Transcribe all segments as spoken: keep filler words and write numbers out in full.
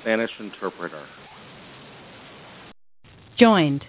Spanish interpreter. Joined.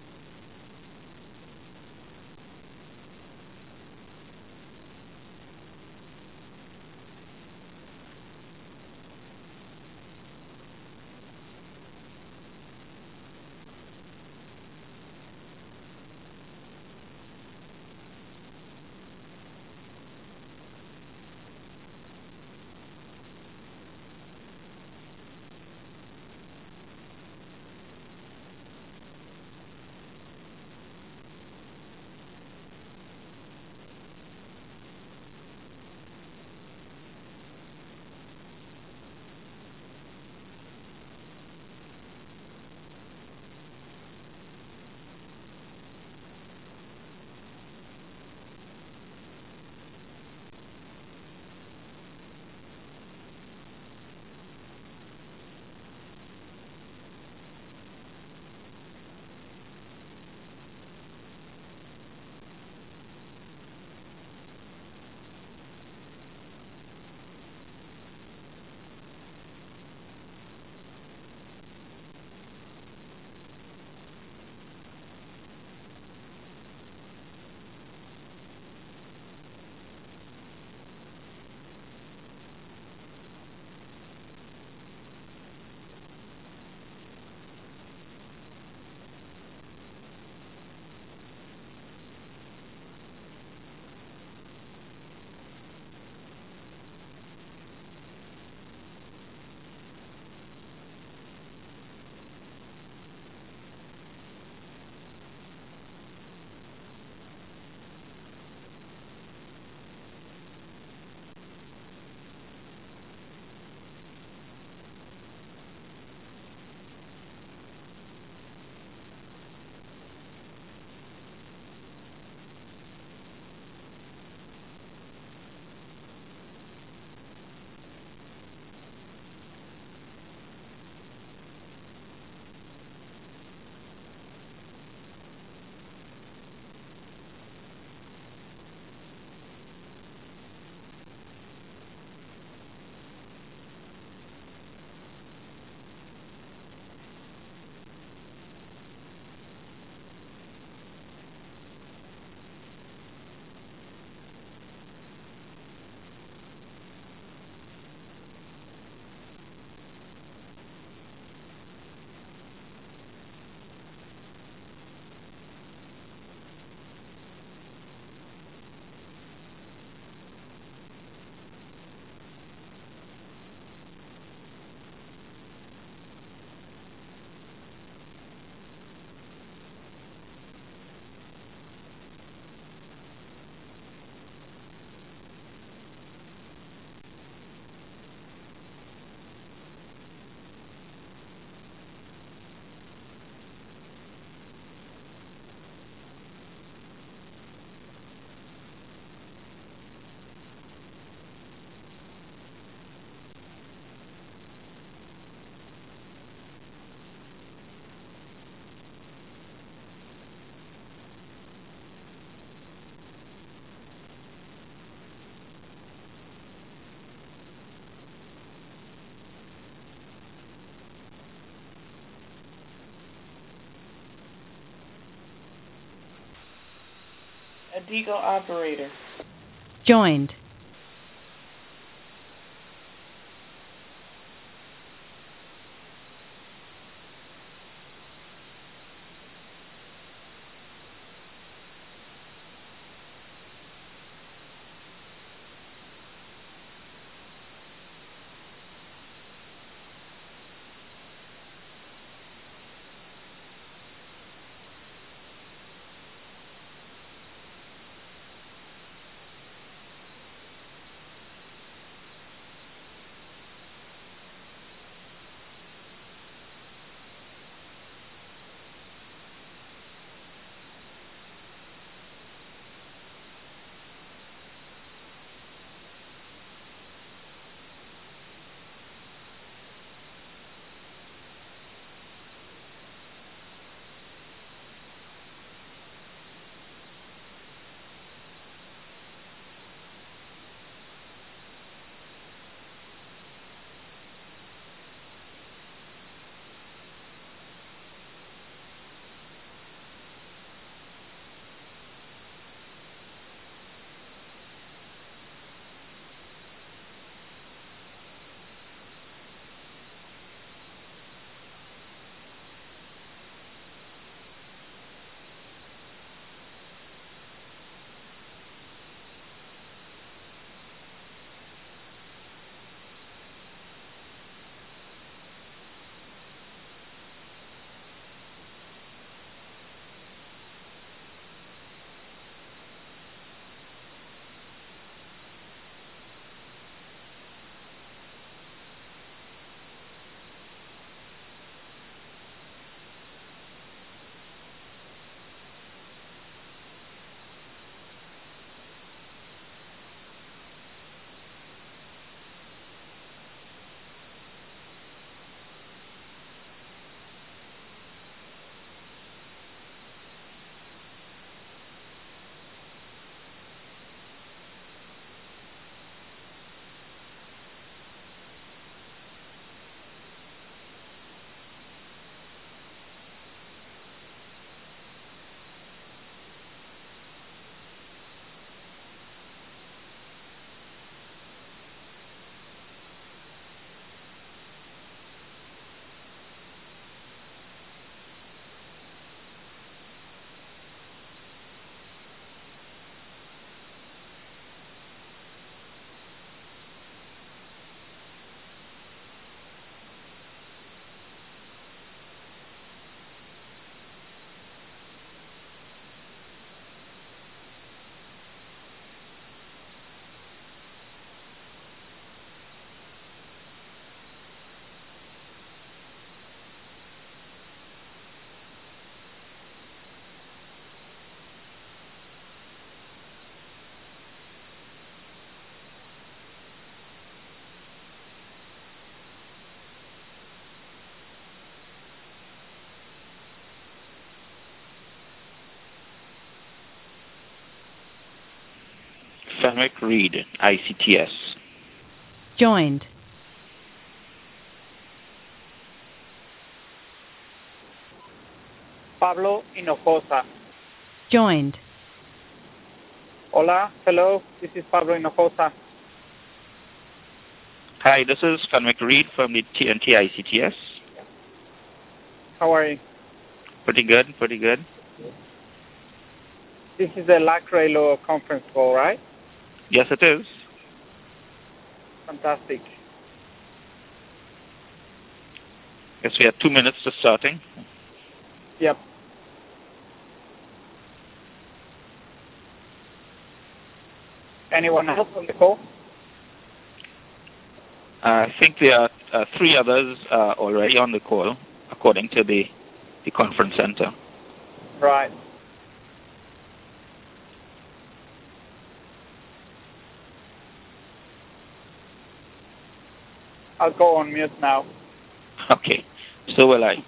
Adigo operator. Joined. Fenwick Reed, I C T S. Joined. Pablo Hinojosa. Joined. Hola, hello, this is Pablo Hinojosa. Hi, this is Fenwick Reed from the T N T I C T S. How are you? Pretty good, pretty good. This is the Lacrelo conference call, right? Yes, it is. Fantastic. Yes, we have two minutes to starting. Yep. Anyone else on the call? Uh, I think there are uh, three others uh, already on the call, according to the, the conference center. Right. I'll go on mute now. Okay, so will I.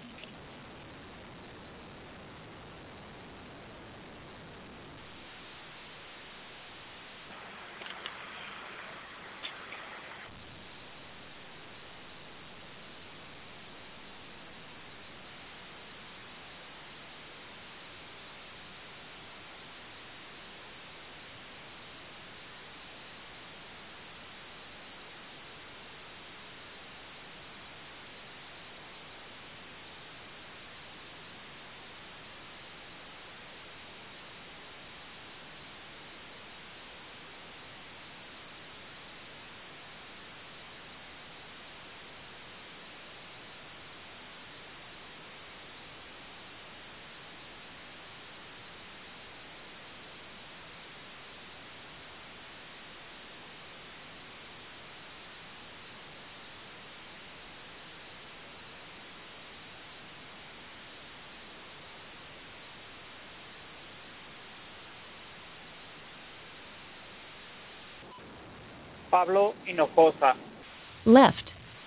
Pablo Hinojosa. Left.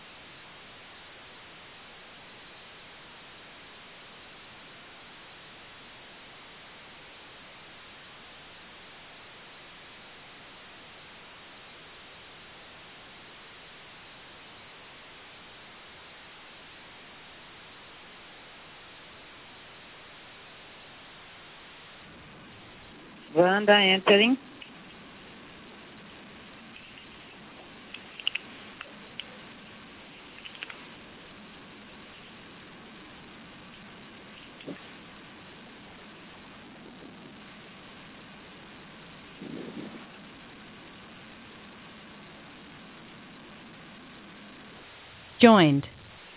Wanda entering. Joined.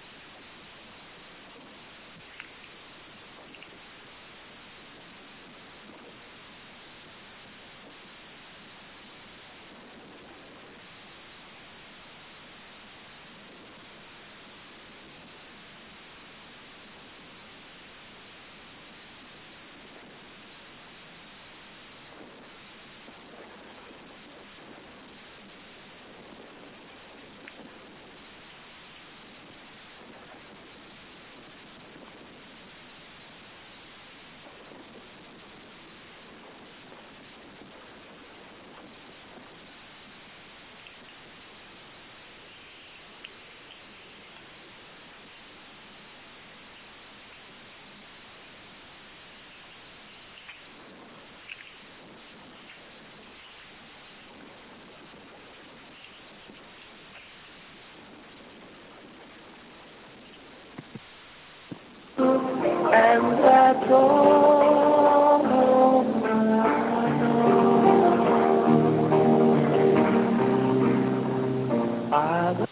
And that's all I know.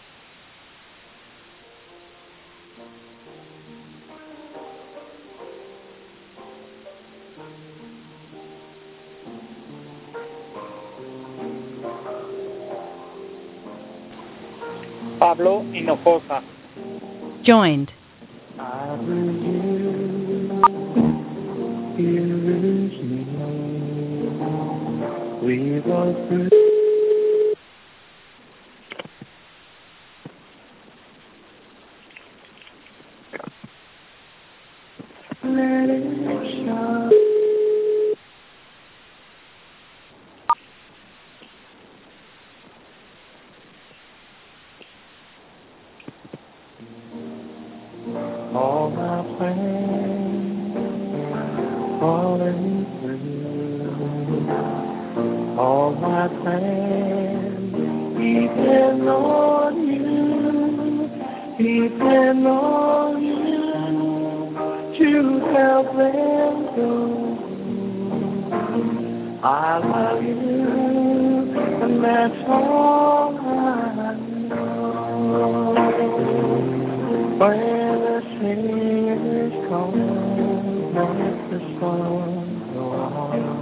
Pablo Hinojosa. Joined. I believe here is me. We both believe. Let it shine. my plans depend on you, depend on you to help them go. I love you, and that's all I know. When the sailors come, let the sun go on.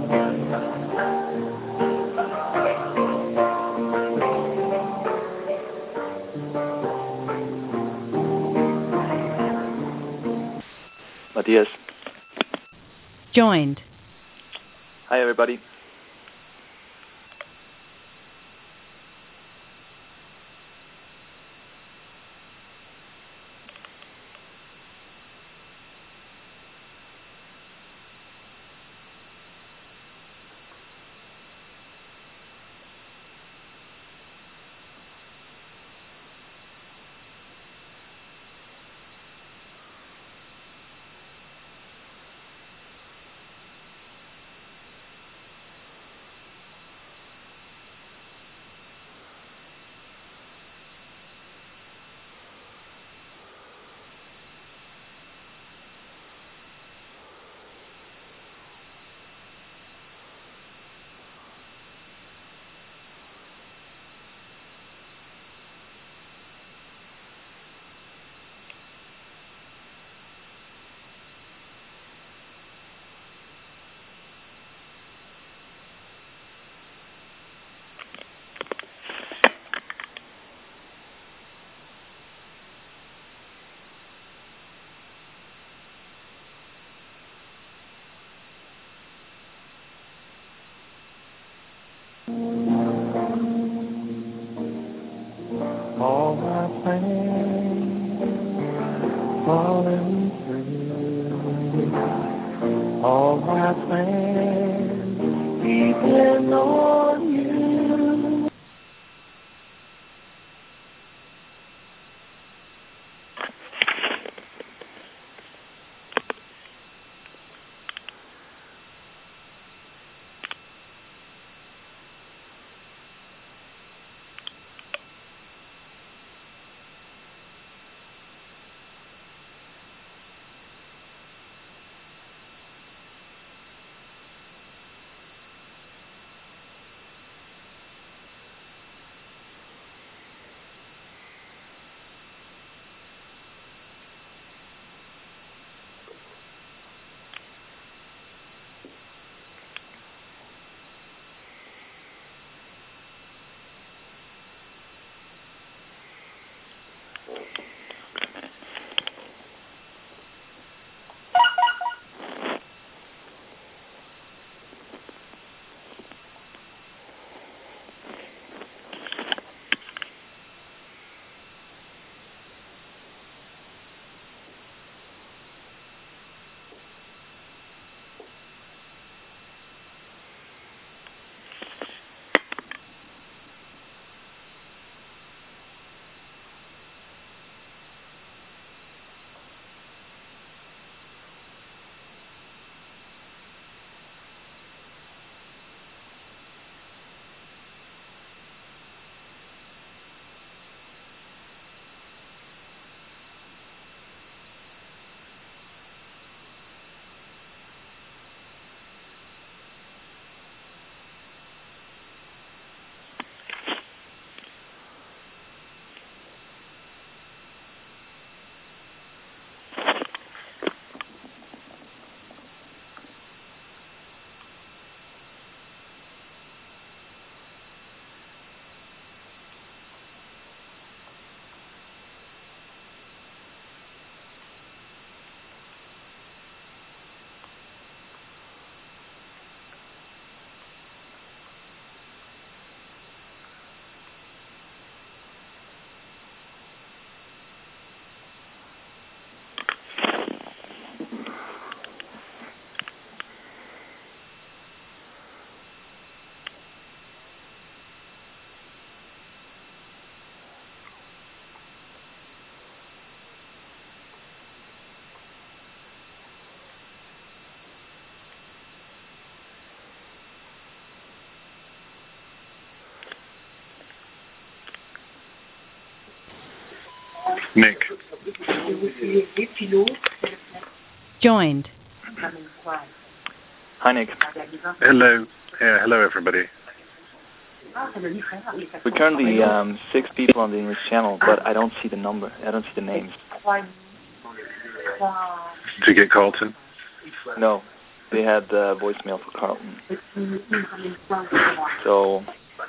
Matthias. Joined. Hi, everybody. Nick. Joined. Hi, Nick. Hello. Yeah, hello, everybody. We're currently um, six people on the English channel, but I don't see the number. I don't see the names. Did you get Carlton? No, they had uh, voicemail for Carlton. So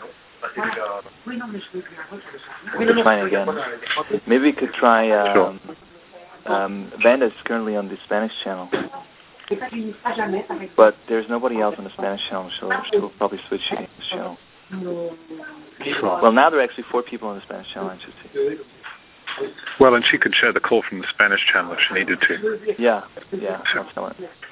we could try again. Maybe we could try. Um, um, Vanda is currently on the Spanish channel, but there's nobody else on the Spanish channel, so she'll probably switch to the English channel. Sure. Well, now there are actually four people on the Spanish channel, I should say. Well, and she could share the call from the Spanish channel if she needed to. Yeah, yeah, that's the one.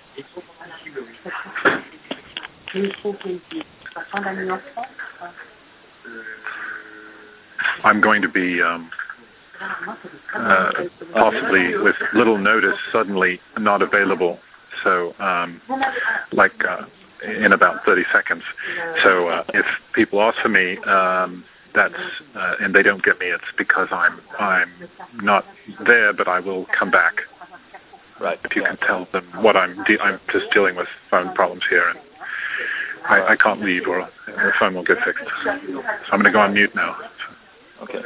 I'm going to be um, uh, possibly with little notice suddenly not available. So, um, like uh, in about thirty seconds. So, uh, if people ask for me, um, that's uh, and they don't get me, it's because I'm I'm not there, but I will come back. Right. If you yeah. can tell them what I'm de- I'm just dealing with phone problems here, and I, I can't leave, or the phone will get fixed. So I'm going to go on mute now. Okay.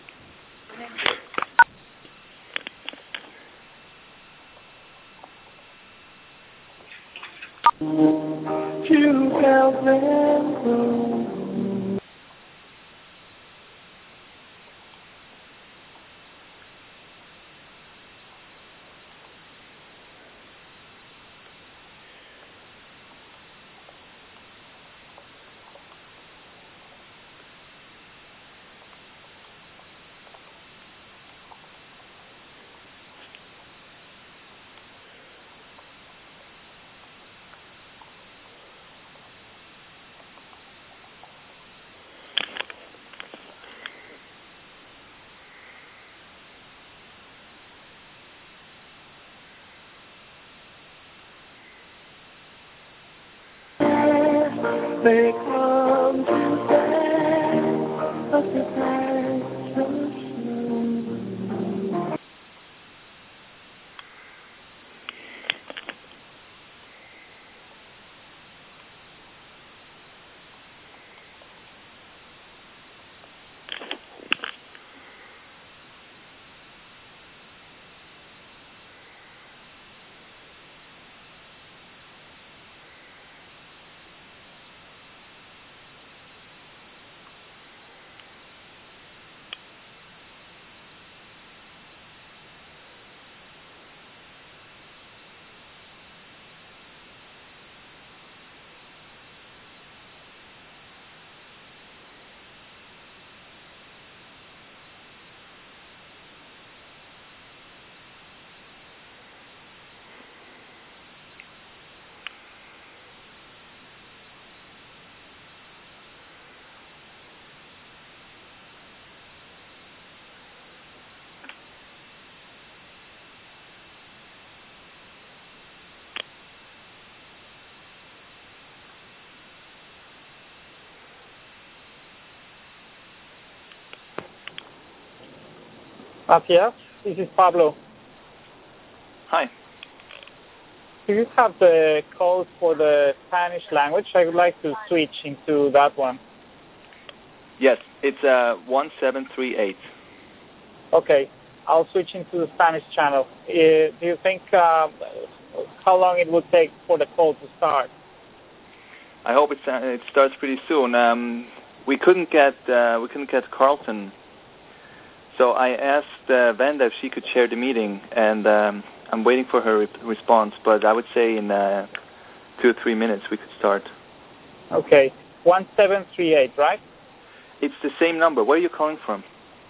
To help them grow. They come to bed, but the night so slow. Matias, this is Pablo. Hi. Do you have the code for the Spanish language? I would like to switch into that one. Yes, it's uh, one seven three eight. Okay, I'll switch into the Spanish channel. Uh, do you think uh, how long it would take for the call to start? I hope it's, uh, it starts pretty soon. Um, we couldn't get uh, we couldn't get Carlton, so I asked uh, Vanda if she could share the meeting, and um, I'm waiting for her re- response. But I would say in uh, two or three minutes we could start. Okay, one seven three eight, right? It's the same number. Where are you calling from?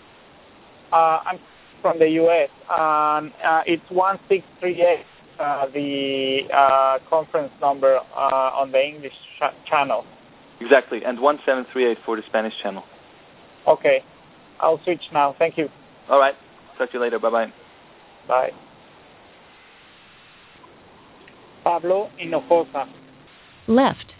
Uh, I'm from the U S Um, uh, it's one six three eight, uh, the uh, conference number uh, on the English ch- channel. Exactly, and one seven three eight for the Spanish channel. Okay, I'll switch now. Thank you. All right. Talk to you later. Bye-bye. Bye. Pablo Hinojosa. Left.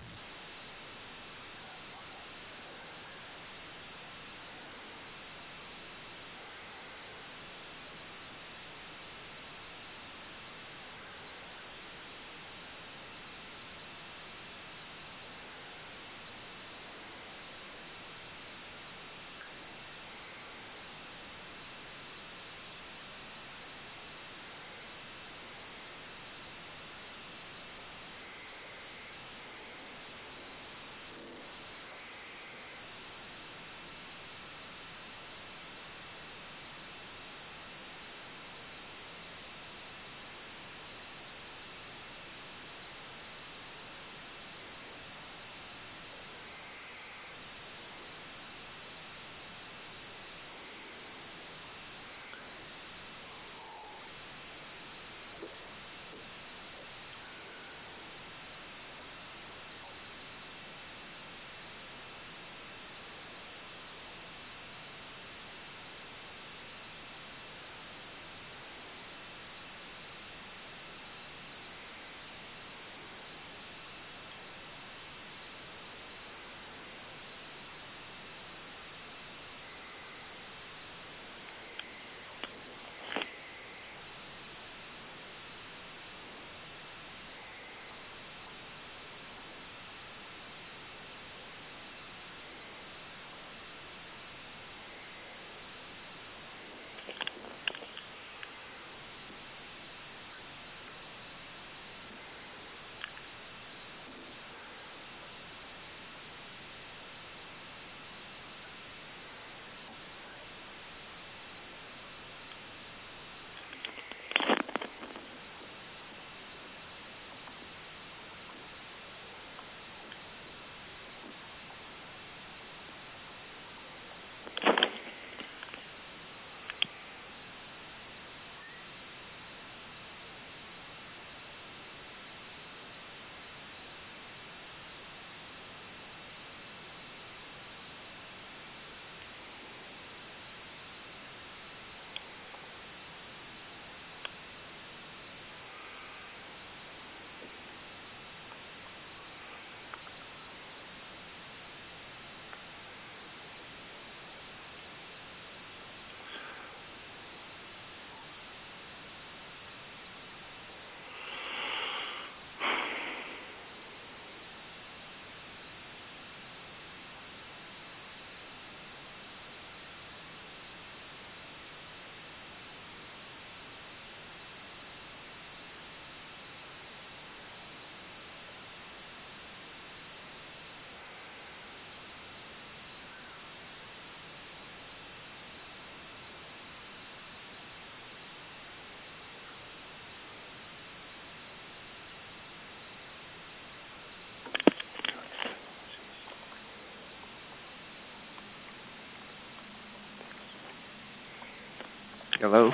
Hello.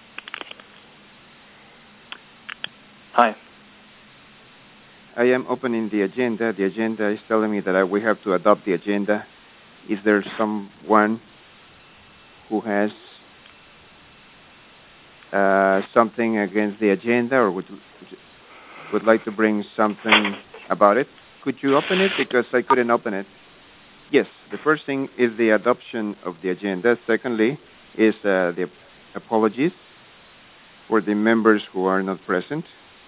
Hi. I am opening the agenda. The agenda is telling me that I, we have to adopt the agenda. Is there someone who has uh, something against the agenda or would would like to bring something about it? Could you open it? Because I couldn't open it. Yes, the first thing is the adoption of the agenda. Secondly is uh, the apologies for the members who are not present.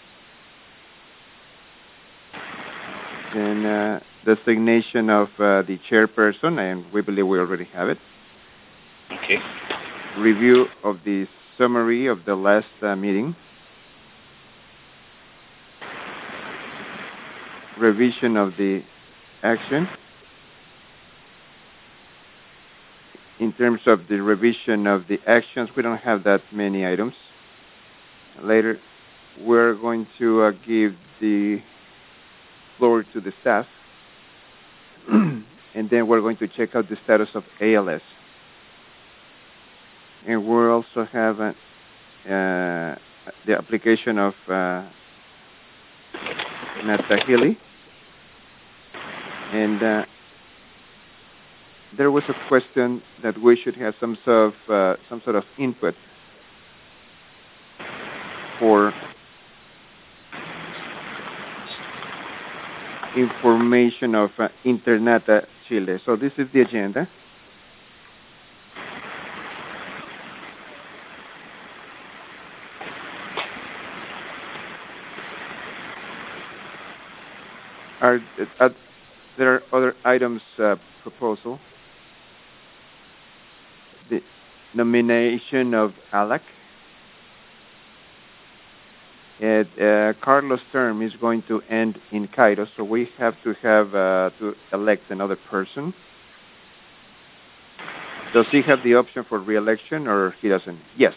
And uh, designation of uh, the chairperson, and we believe we already have it. Okay. Review of the summary of the last uh, meeting. Revision of the action. In terms of the revision of the actions, we don't have that many items. Later, we're going to uh, give the floor to the staff, and then we're going to check out the status of A L S. And we'll also have uh, uh, the application of uh, Natahili. And uh, there was a question that we should have some sort of uh, some sort of input for information of uh, Internata Chile. So this is the agenda. Are, uh, there are other items uh, proposal. The nomination of Alec. And, uh, Carlos' term is going to end in Cairo, so we have to have uh, to elect another person. Does he have the option for re-election, or he doesn't? Yes.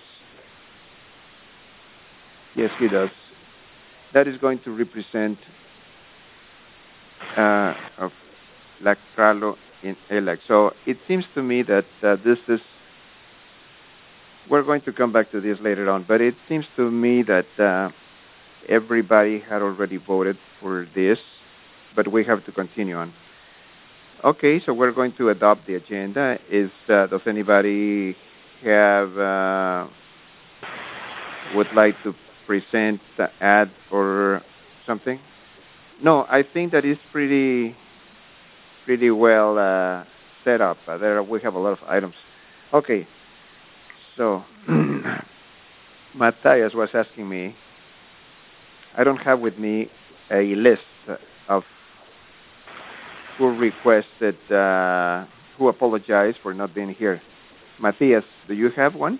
Yes, he does. That is going to represent uh, of like Carlo in elect. So it seems to me that uh, this is. We're going to come back to this later on, but it seems to me that. Uh, Everybody had already voted for this, but we have to continue on. Okay, so we're going to adopt the agenda. Is uh, does anybody have uh, would like to present, uh, add, or something? No, I think that is pretty pretty well uh, set up. Uh, there we have a lot of items. Okay, so Matthias was asking me. I don't have with me a list of who requested, uh, who apologized for not being here. Matthias, do you have one?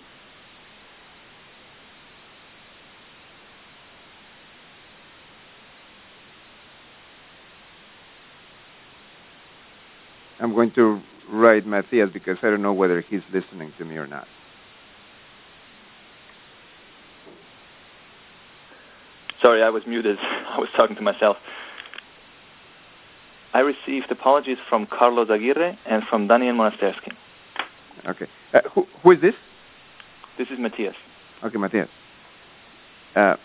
I'm going to write Matthias because I don't know whether he's listening to me or not. Sorry, I was muted. I was talking to myself. I received apologies from Carlos Aguirre and from Daniel Monastersky. Okay. Uh, who, who is this? This is Matthias. Okay, Matthias. Uh,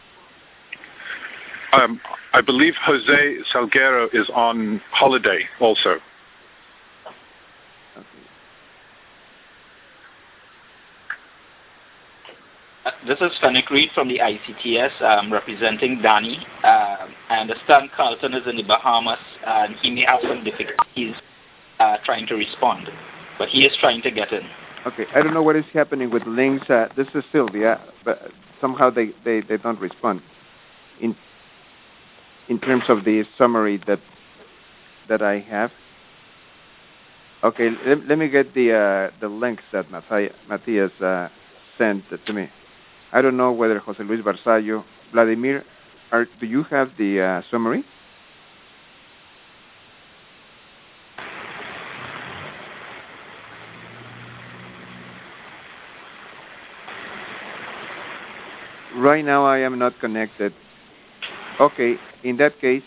um, I believe Jose Salguero is on holiday also. Uh, this is Fenwick Reed from the I C T S, um, representing Danny. Uh, I understand Carlton is in the Bahamas, and he may have some difficulties uh, trying to respond, but he is trying to get in. Okay, I don't know what is happening with links. Uh, this is Sylvia, but somehow they, they, they don't respond. In in terms of the summary that that I have. Okay, let, let me get the uh, the links that Matthias uh, sent to me. I don't know whether Jose Luis Barzallo, Vladimir, are, do you have the uh, summary? Right now I am not connected. Okay, in that case,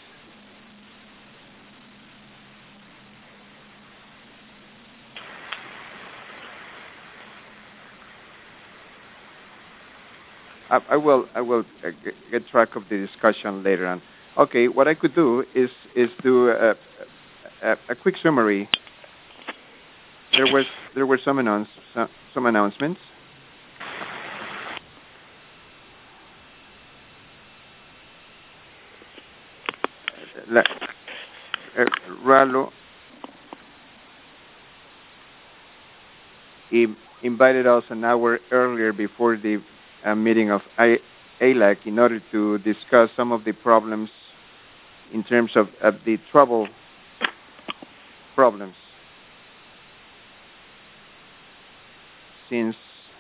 I, I will I will uh, get, get track of the discussion later on. Okay, what I could do is is do a, a, a quick summary. There was there were some announce some, some announcements. La, uh, Ralo he invited us an hour earlier before the uh, meeting of A L A C in order to discuss some of the problems in terms of, of the trouble problems. Since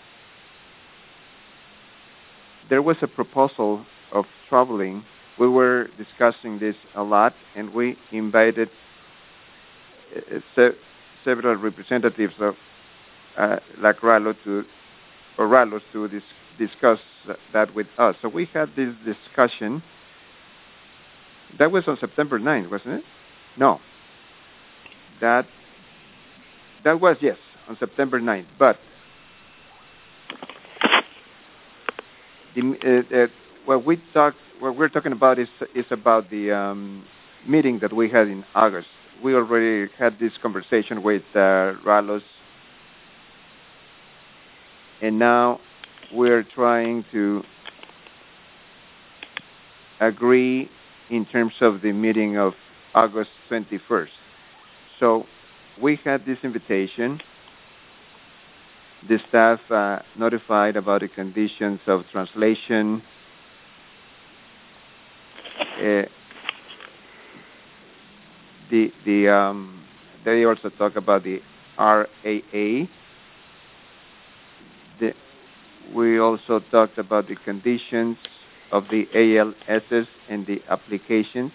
there was a proposal of traveling, we were discussing this a lot, and we invited uh, se- several representatives of uh, like Ralo to or Ralos to dis- discuss that with us. So we had this discussion. That was on September ninth, wasn't it? No. That that was, yes, on September ninth. But the, uh, uh, what we talked, what we're talking about is is about the um, meeting that we had in August. We already had this conversation with uh, Ralos, and now we're trying to agree in terms of the meeting of August twenty-first. So we had this invitation. The staff uh, notified about the conditions of translation. Uh, the the um, they also talk about the R A A. The, we also talked about the conditions of the A L Ss and the applications.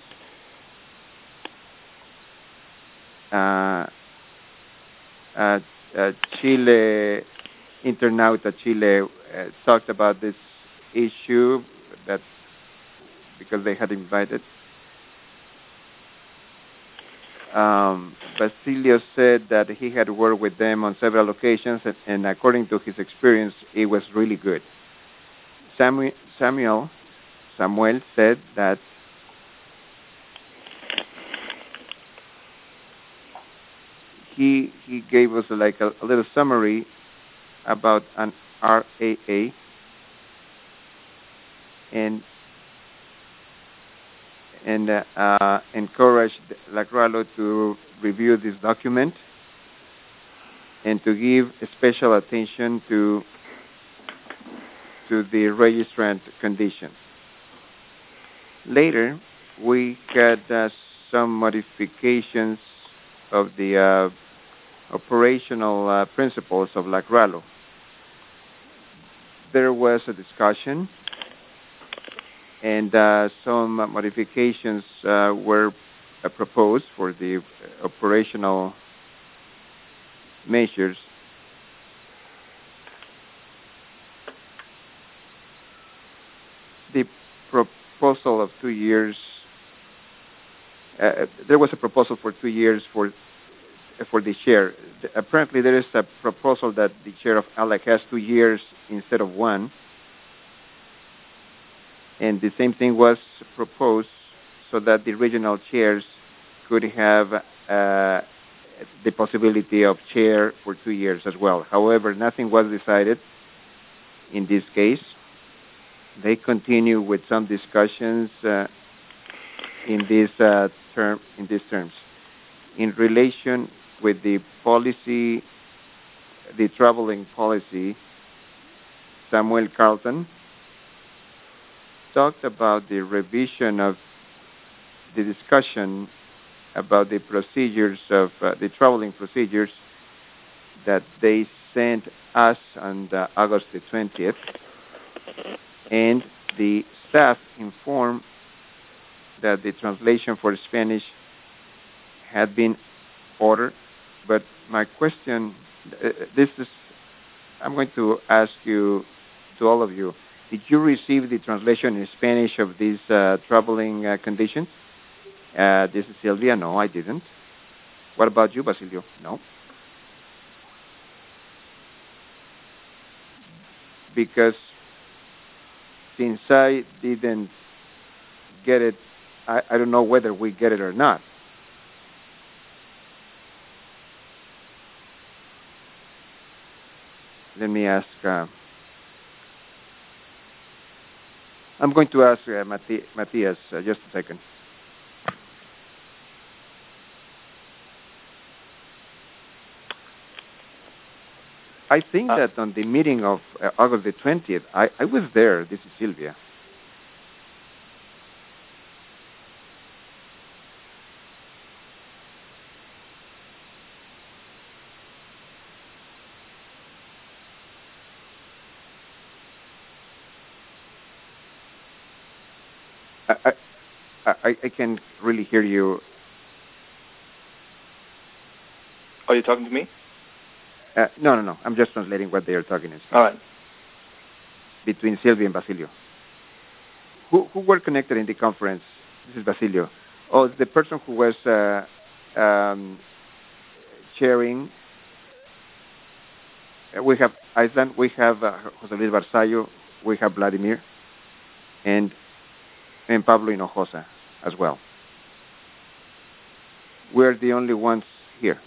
Uh, uh, uh, Chile, Internauta Chile uh, talked about this issue that because they had invited. Um, Basilio said that he had worked with them on several occasions, and, and according to his experience, it was really good. Samuel, Samuel, Samuel said that he he gave us like a, a little summary about an R A A, and and uh, uh, encouraged Lacralo to review this document and to give special attention to to the registrant conditions. Later, we had uh, some modifications of the uh, operational uh, principles of Lacralo. There was a discussion, and uh, some modifications uh, were uh, proposed for the operational measures. The proposal of two years, uh, there was a proposal for two years for for the chair. Apparently, there is a proposal that the chair of A L A C has two years instead of one. And the same thing was proposed so that the regional chairs could have uh, the possibility of chair for two years as well. However, nothing was decided in this case. They continue with some discussions uh, in this uh, term, in these terms. In relation with the policy, the traveling policy, Samuel Carlton talked about the revision of the discussion about the procedures of uh, the traveling procedures that they sent us on the August the twentieth, and the staff informed that the translation for Spanish had been ordered. But my question, uh, this is, I'm going to ask you, to all of you, did you receive the translation in Spanish of these uh, traveling uh, conditions? Uh, this is Sylvia. No, I didn't. What about you, Basilio? No. Because since I didn't get it, I, I don't know whether we get it or not. Let me ask. Uh, I'm going to ask uh, Mati- Matthias uh, just a second. I think Uh, that on the meeting of uh, August the twentieth, I, I was there. This is Sylvia. I, I, I, I can really hear you. Are you talking to me? Uh, no, no, no. I'm just translating what they are talking is All right. between Sylvia and Basilio. Who who were connected in the conference? This is Basilio. Oh, it's the person who was uh, um, chairing. Uh, we have Iceland. We have uh, José Luis Barzallo. We have Vladimir, and and Pablo Hinojosa as well. We're the only ones here.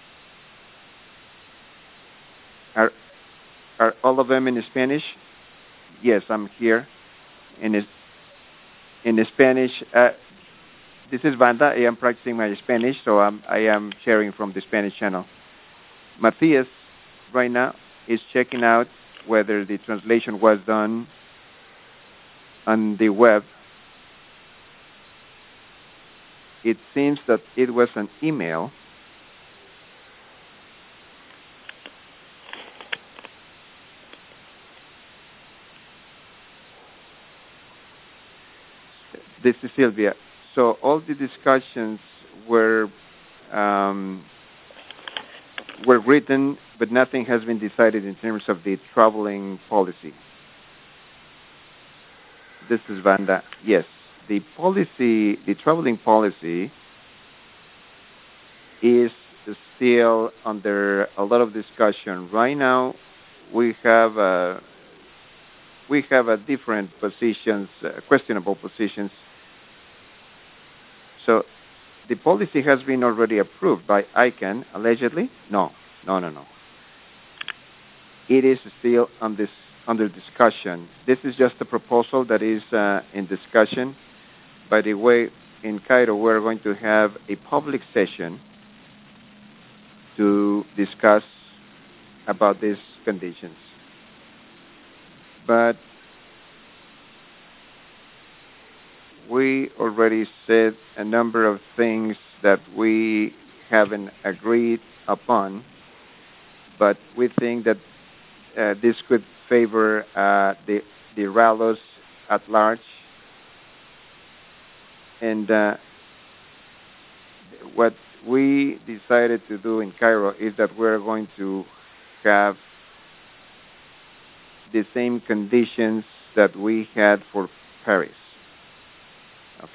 Are are all of them in Spanish? Yes, I'm here. In in Spanish, uh, this is Vanda. I am practicing my Spanish, so I'm, I am sharing from the Spanish channel. Matthias, right now, is checking out whether the translation was done on the web. It seems that it was an email. This is Sylvia. So all the discussions were um, were written, but nothing has been decided in terms of the traveling policy. This is Vanda. Yes, the policy, the traveling policy, is still under a lot of discussion. Right now, we have uh, we have uh, different positions, uh, questionable positions. So the policy has been already approved by I C A N, allegedly? No, no, no, no. It is still on this, under discussion. This is just a proposal that is uh, in discussion. By the way, in Cairo, we're going to have a public session to discuss about these conditions. But we already said a number of things that we haven't agreed upon, but we think that uh, this could favor uh, the, the Ralos at large. And uh, what we decided to do in Cairo is that we're going to have the same conditions that we had for Paris. Okay.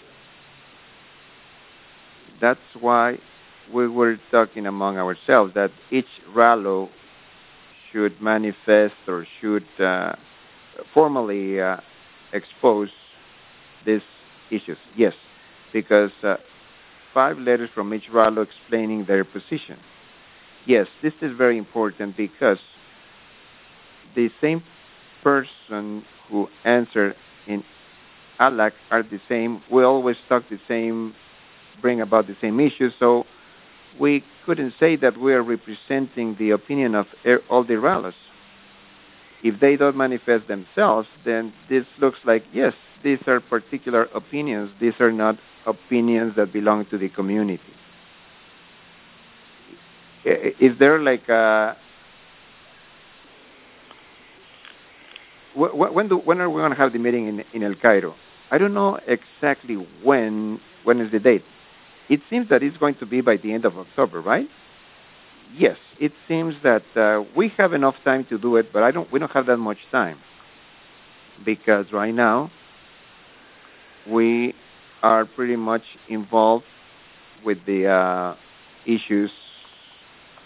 That's why we were talking among ourselves that each Rallo should manifest or should uh, formally uh, expose these issues. Yes, because uh, five letters from each Rallo explaining their position. Yes, this is very important because the same person who answered in A L A C are the same. We always talk the same, bring about the same issues. So we couldn't say that we are representing the opinion of all the Rallos. If they don't manifest themselves, then this looks like, yes, these are particular opinions. These are not opinions that belong to the community. Is there like a... When, do, when are we going to have the meeting in, in El Cairo? I don't know exactly when. When is the date? It seems that it's going to be by the end of October, right? Yes, it seems that uh, we have enough time to do it, but I don't. We don't have that much time because right now we are pretty much involved with the uh, issues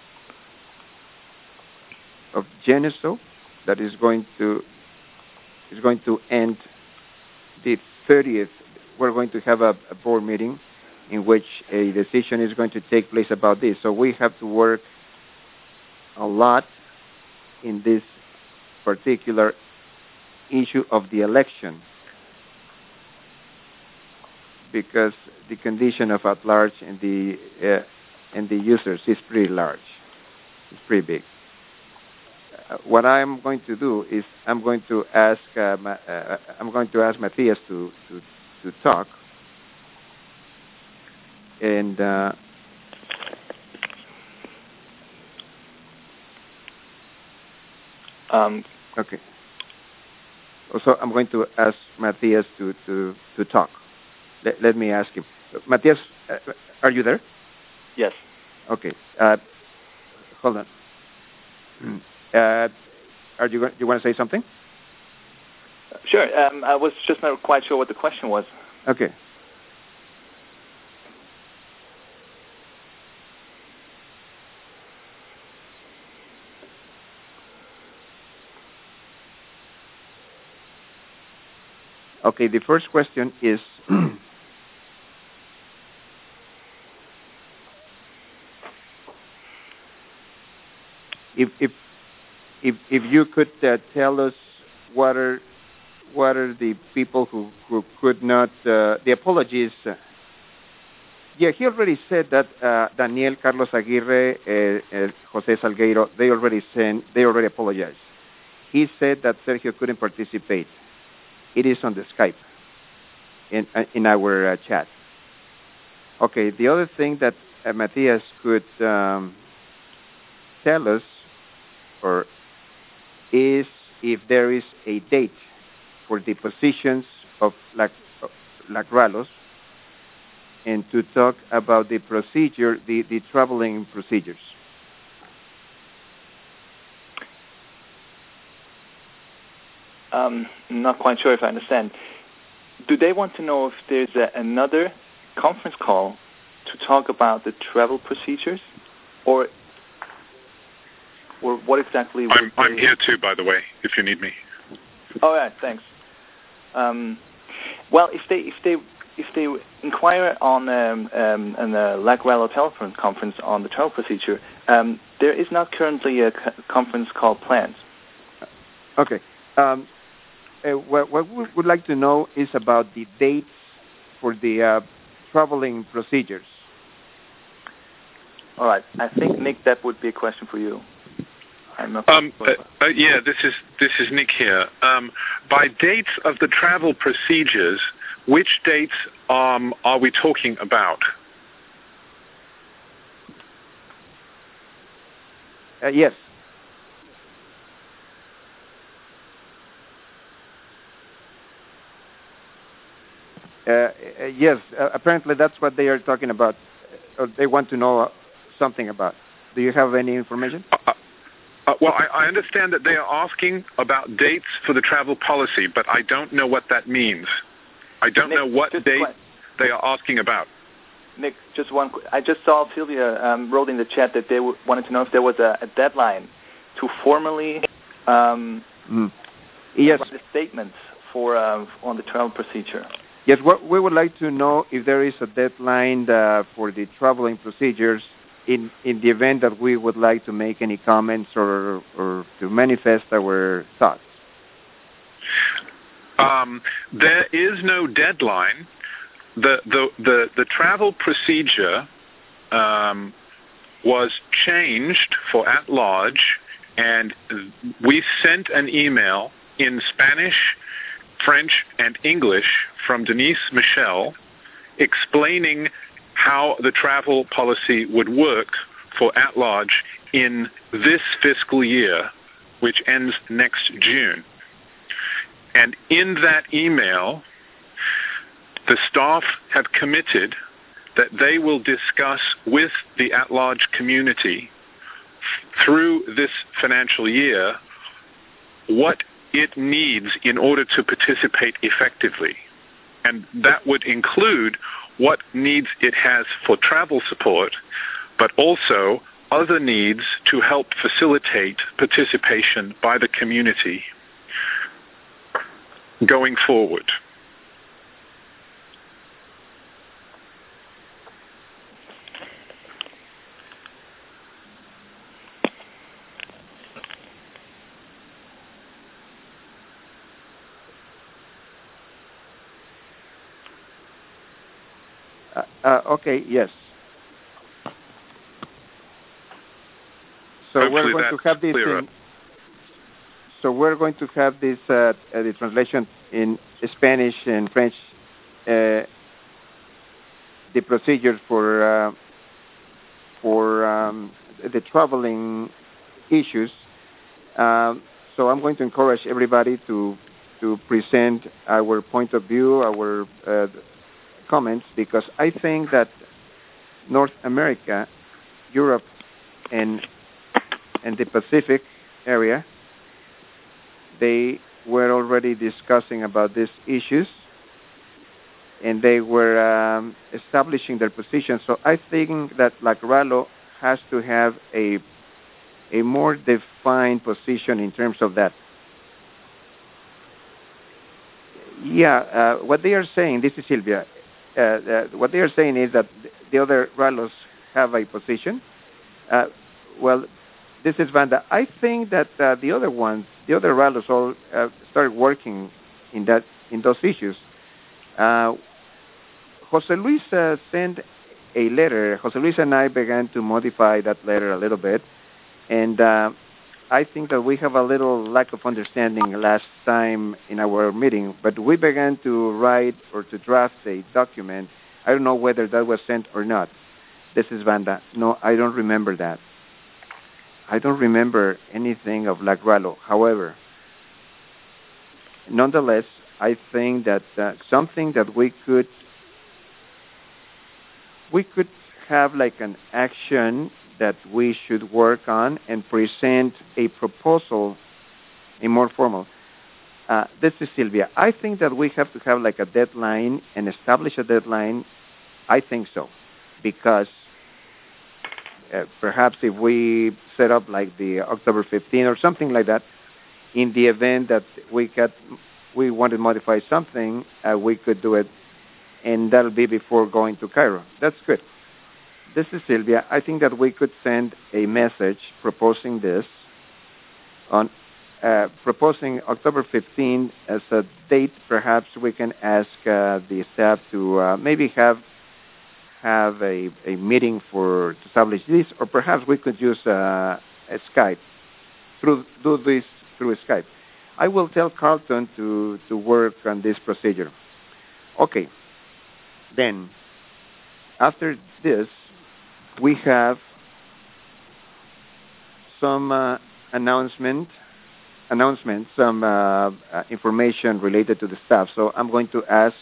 of Geneso that is going to is going to end the thirtieth. We're going to have a, a board meeting in which a decision is going to take place about this. So we have to work a lot in this particular issue of the election, because the condition of at large and the uh, and the users is pretty large. It's pretty big. Uh, what I'm going to do is I'm going to ask uh, Ma- uh, I'm going to ask Matthias to to, to talk, and uh, um, okay. Also, I'm going to ask Matthias to to, to talk. Let, let me ask him. Matthias, uh, are you there? Yes. Okay. Uh, hold on. Uh, are you you want to say something? Sure. Um, I was just not quite sure what the question was. Okay. Okay. The first question is. If if if if you could uh, tell us what are what are the people who, who could not uh, the apologies. Uh, yeah, he already said that uh, Daniel, Carlos Aguirre, uh, uh, Jose Salgueiro, they already sent they already apologized. He said that Sergio couldn't participate. It is on the Skype in uh, in our uh, chat. Okay, the other thing that uh, Matthias could um, tell us or is if there is a date for the positions of Lacralos, and to talk about the procedure, the, the traveling procedures. Um, I'm not quite sure if I understand. Do they want to know if there's a, another conference call to talk about the travel procedures, or or what exactly? I'm, I'm here too, by the way, if you need me. Oh, yeah, thanks. Um, well, if they if they if they inquire on um, um, an uh, Lacrello telephone conference on the travel procedure, um, there is not currently a co- conference call planned. Okay. Um, uh, what, what we would like to know is about the dates for the uh, traveling procedures. All right. I think, Nick, that would be a question for you. I'm not um, uh, uh, yeah, this is this is Nick here. Um, by dates of the travel procedures, which dates um, are we talking about? Uh, yes. Uh, uh, yes, uh, apparently that's what they are talking about, or they want to know something about. Do you have any information? Uh, uh, well, I, I understand that they are asking about dates for the travel policy, but I don't know what that means. I don't Nick, know what date one, they are asking about. Nick, just one. I just saw Sylvia um, wrote in the chat that they w- wanted to know if there was a, a deadline to formally um, mm. yes. write a statement for uh, on the travel procedure. Yes, what we would like to know if there is a deadline uh, for the traveling procedures in, in the event that we would like to make any comments or, or to manifest our thoughts. Um, there is no deadline. The, the, the, the travel procedure um, was changed for at large, and we sent an email in Spanish, French, and English from Denise Michel explaining how the travel policy would work for at-large in this fiscal year, which ends next June. And in that email, the staff have committed that they will discuss with the at-large community through this financial year what it needs in order to participate effectively. And that would include what needs it has for travel support, but also other needs to help facilitate participation by the community. going forward? Uh, uh, okay, yes. So Hopefully we're going that's to have this clearer. in, so we're going to have this uh, uh, the translation in Spanish and French, uh, the procedures for uh, for um, the traveling issues. Um, so I'm going to encourage everybody to to present our point of view, our uh, comments, because I think that North America, Europe, and and the Pacific area, they were already discussing about these issues, and they were um, establishing their position. So I think that like RALO has to have a a more defined position in terms of that. Yeah, uh, what they are saying, this is Silvia, uh, uh, what they are saying is that the other RALOs have a position. Uh, well, this is Vanda. I think that uh, the other ones, the other RALOs all uh, started working in that in those issues. Uh, Jose Luis uh, sent a letter. Jose Luis and I began to modify that letter a little bit, and uh, I think that we have a little lack of understanding last time in our meeting, but we began to write or to draft a document. I don't know whether that was sent or not. This is Vanda. No, I don't remember that. I don't remember anything of La RALO. However, nonetheless, I think that uh, something that we could we could have like an action that we should work on and present a proposal, a more formal. Uh, this is Silvia. I think that we have to have like a deadline and establish a deadline. I think so, because uh, perhaps if we set up like the October fifteenth or something like that, in the event that we got we want to modify something, uh, we could do it, and that'll be before going to Cairo. That's good. This is Silvia. I think that we could send a message proposing this, on uh, proposing October fifteenth as a date. Perhaps we can ask uh, the staff to uh, maybe have have a, a meeting for to establish this, or perhaps we could use uh, a Skype, through do this through Skype. I will tell Carlton to, to work on this procedure. Okay. Then, after this, we have some uh, announcement, announcement, some uh, uh, information related to the staff. So I'm going to ask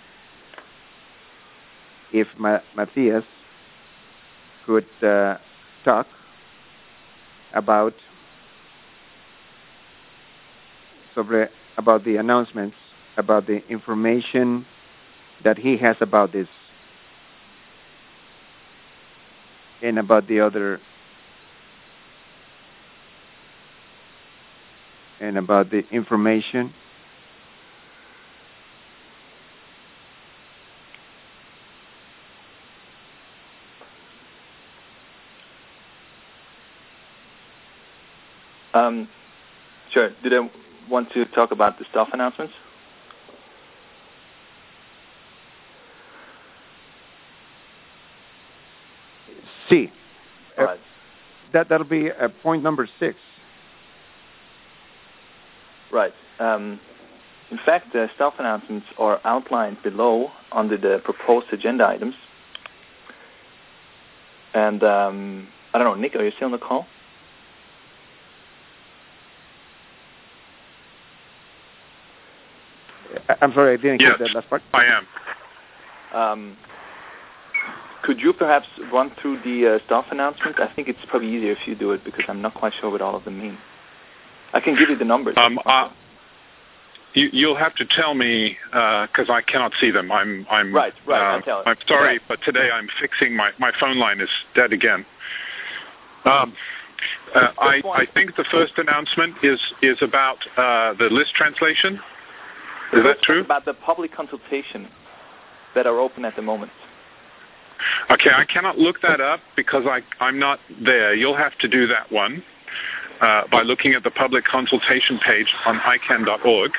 if Ma- Matthias could uh, talk about sobre, about the announcements, about the information that he has about this, and about the other, and about the information. Um, sure. Do they want to talk about the staff announcements? See, All uh, right. that that'll be uh, point number six. Right. Um, in fact, the staff announcements are outlined below under the proposed agenda items. And um, I don't know, Nick, are you still on the call? I'm sorry, I didn't Yes, get that last part. I am. Um, could you perhaps run through the uh, staff announcements? I think it's probably easier if you do it because I'm not quite sure what all of them mean. I can give you the numbers. Um, uh, you, you'll have to tell me because uh, I cannot see them. I'm, I'm right, right. Uh, I'll tell I'm sorry, right. but today I'm fixing my my phone line is dead again. Um, uh, I, I think the first announcement is is about uh, the list translation. Is that true? About the public consultation that are open at the moment. Okay, I cannot look that up because I, I'm not there. You'll have to do that one uh, by looking at the public consultation page on I C A N dot org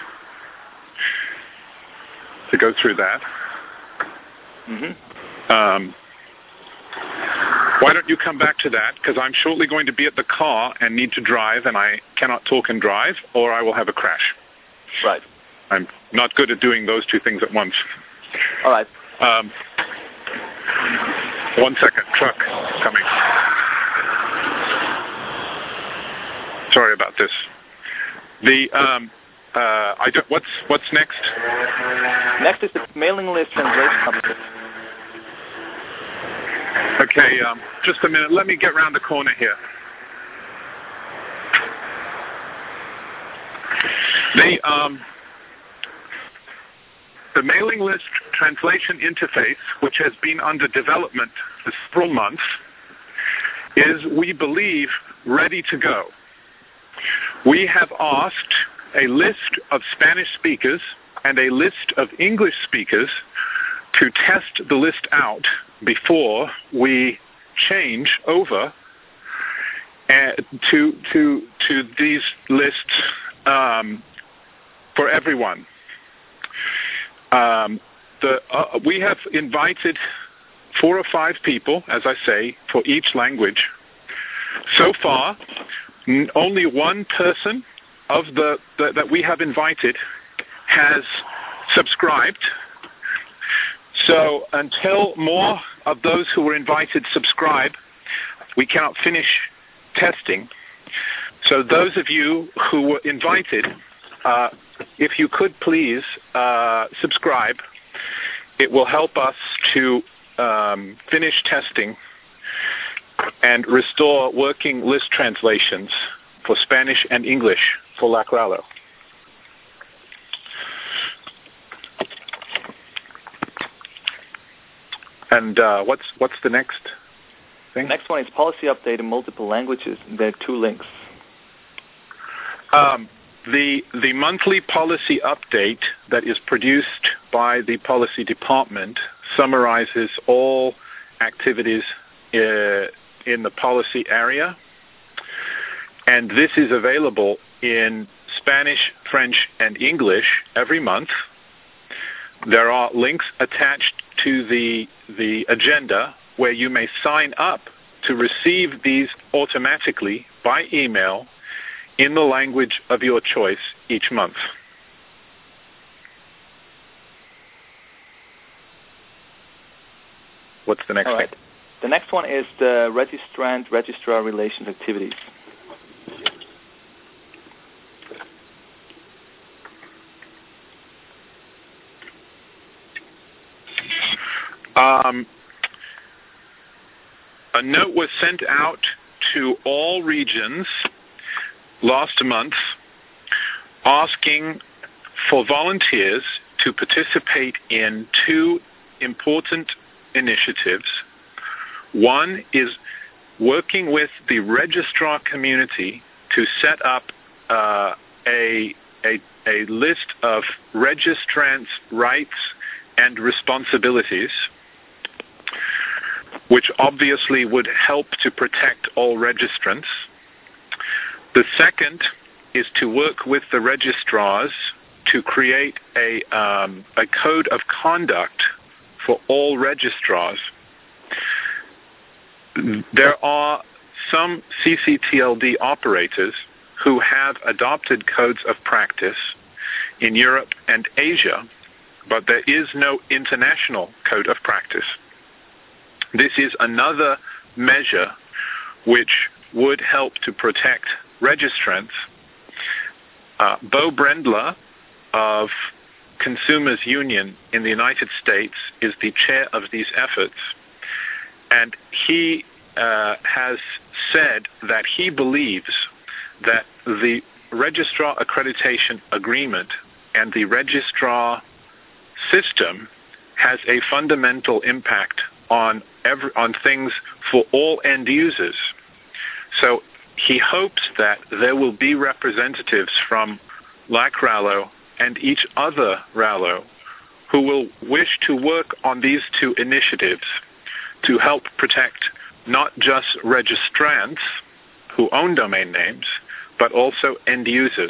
to go through that. Mm-hmm. Um, why don't you come back to that? Because I'm shortly going to be at the car and need to drive, and I cannot talk and drive, or I will have a crash. Right. I'm not good at doing those two things at once. All right. Um, one second. Truck coming. Sorry about this. The um, uh, I don't, what's what's next? Next is the mailing list translation update. Okay, um, just a minute. Let me get round the corner here. The um, the mailing list translation interface, which has been under development for several months, is, we believe, ready to go. We have asked a list of Spanish speakers and a list of English speakers to test the list out before we change over uh, to to to these lists um, for everyone. Um, the, uh, we have invited four or five people, as I say, for each language. So far, n- only one person of the, the that we have invited has subscribed. So until more of those who were invited subscribe, we cannot finish testing. So those of you who were invited, uh, if you could please uh, subscribe, it will help us to um, finish testing and restore working list translations for Spanish and English for Lacrallo. And uh, what's what's the next thing? Next one is policy update in multiple languages. There are two links. Um, the the monthly policy update that is produced by the policy department summarizes all activities uh, in the policy area, and this is available in Spanish, French, and English every month. There are links attached to the the agenda where you may sign up to receive these automatically by email in the language of your choice each month. What's the next All right. thing? The next one is the registrant-registrar relations activities. Um, a note was sent out to all regions last month asking for volunteers to participate in two important initiatives. One is working with the registrar community to set up uh, a, a, a list of registrants' rights and responsibilities, which obviously would help to protect all registrants. The second is to work with the registrars to create a, um, a code of conduct for all registrars. There are some C C T L D operators who have adopted codes of practice in Europe and Asia, but there is no international code of practice. This is another measure which would help to protect registrants. Uh, Bo Brendler of Consumers Union in the United States is the chair of these efforts, and he uh, has said that he believes that the registrar accreditation agreement and the registrar system has a fundamental impact on every, on things for all end users. So he hopes that there will be representatives from Lacrallo and each other Rallo who will wish to work on these two initiatives to help protect not just registrants who own domain names, but also end users.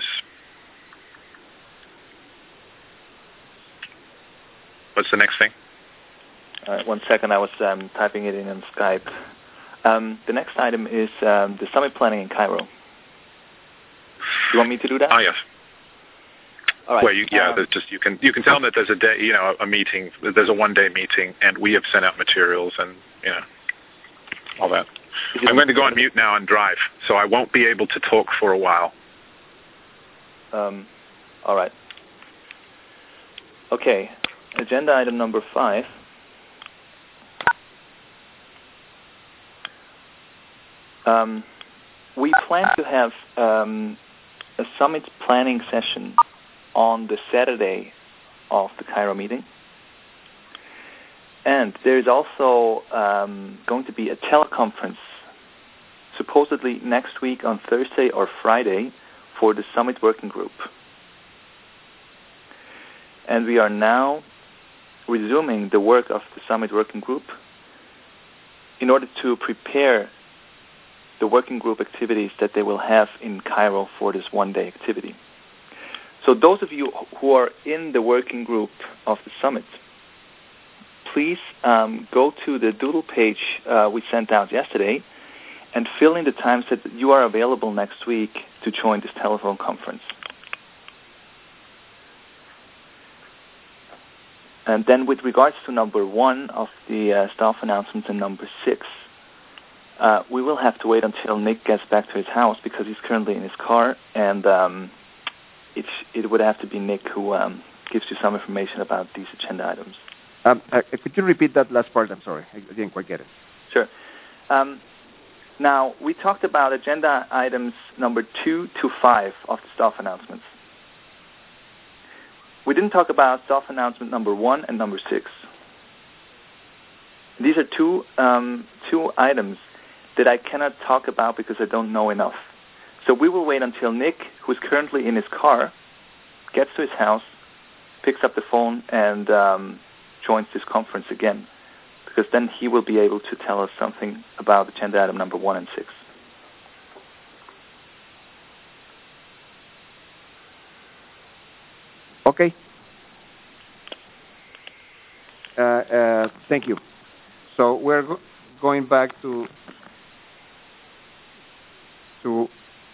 What's the next thing? All right, one second. I was um, typing it in on Skype. Um, the next item is um, the summit planning in Cairo. You want me to do that? Ah, yes. All right. Well, you, yeah, um, there's just you can you can tell them that there's a day, you know, a meeting. There's a one-day meeting, and we have sent out materials, and you know, all that. I'm going to go on mute now and drive, so I won't be able to talk for a while. Um, all right. Okay. Agenda item number five. Um, we plan to have um, a summit planning session on the Saturday of the Cairo meeting. And there is also um, going to be a teleconference, supposedly next week on Thursday or Friday, for the summit working group. And we are now resuming the work of the summit working group in order to prepare the working group activities that they will have in Cairo for this one-day activity. So those of you who are in the working group of the summit, please um, go to the doodle page uh, we sent out yesterday and fill in the times that you are available next week to join this telephone conference. And then with regards to number one of the uh, staff announcements and number six, uh, we will have to wait until Nick gets back to his house because he's currently in his car, and um, it's, it would have to be Nick who um, gives you some information about these agenda items. Um, uh, could you repeat that last part? I'm sorry. I didn't quite get it. Sure. Um, now, we talked about agenda items number two to five of the staff announcements. We didn't talk about staff announcement number one and number six. These are two um, two items that I cannot talk about because I don't know enough. So we will wait until Nick, who is currently in his car, gets to his house, picks up the phone, and um, joins this conference again, because then he will be able to tell us something about agenda item number one and six. Okay. Uh, uh, thank you. So we're go- going back to to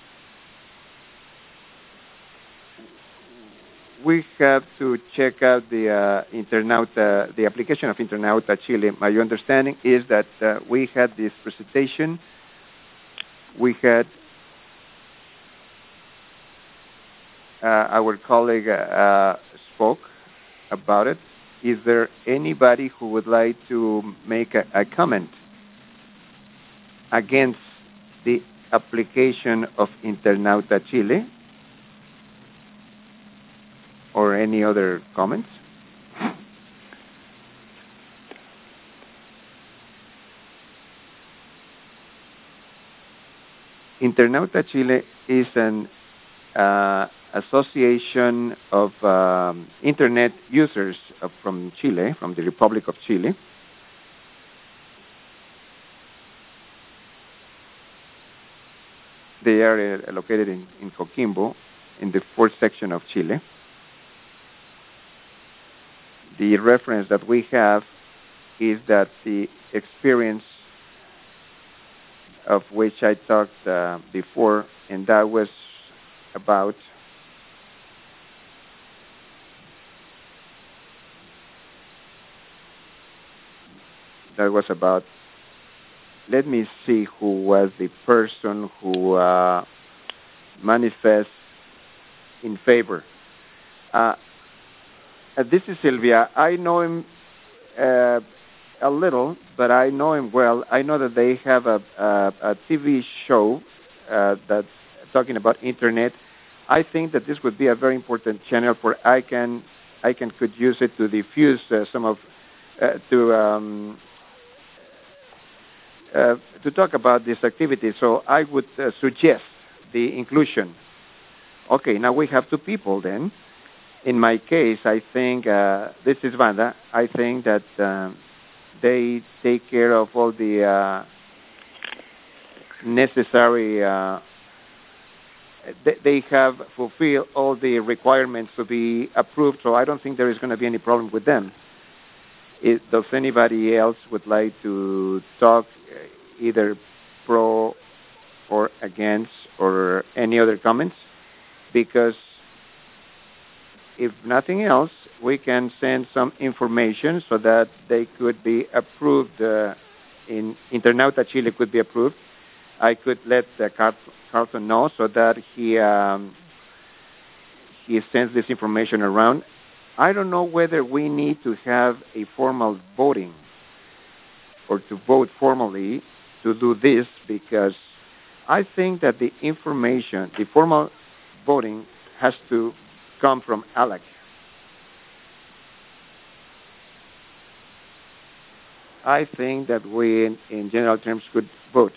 we have to check out the uh, Internauta, the application of Internauta Chile. My understanding is that uh, we had this presentation. We had uh, our colleague uh, spoke about it. Is there anybody who would like to make a, a comment against the application of Internauta Chile? Or any other comments? Internauta Chile is an uh, association of um, internet users of, from Chile, from the Republic of Chile. They are uh, located in, in Coquimbo, in the fourth section of Chile. The reference that we have is that the experience of which I talked uh, before, and that was about that was about let me see who was the person who uh, manifests in favor. Uh, Uh, this is Sylvia. I know him uh, a little, but I know him well. I know that they have a, a, a T V show uh, that's talking about internet. I think that this would be a very important channel for ICANN. ICANN could use it to diffuse uh, some of uh, to um, uh, to talk about this activity. So I would uh, suggest the inclusion. Okay, now we have two people then. in my case, I think uh, this is Vanda. I think that um, they take care of all the uh, necessary. Uh, they, they have fulfilled all the requirements to be approved, so I don't think there is going to be any problem with them. It, does anybody else would like to talk either pro or against or any other comments? Because if nothing else, we can send some information so that they could be approved uh, in Internauta Chile could be approved. I could let uh, Car- Carlton know so that he um, he sends this information around. I don't know whether we need to have a formal voting or to vote formally to do this, because I think that the information, the formal voting has to come from A L A C. I think that we, in, in general terms, could vote.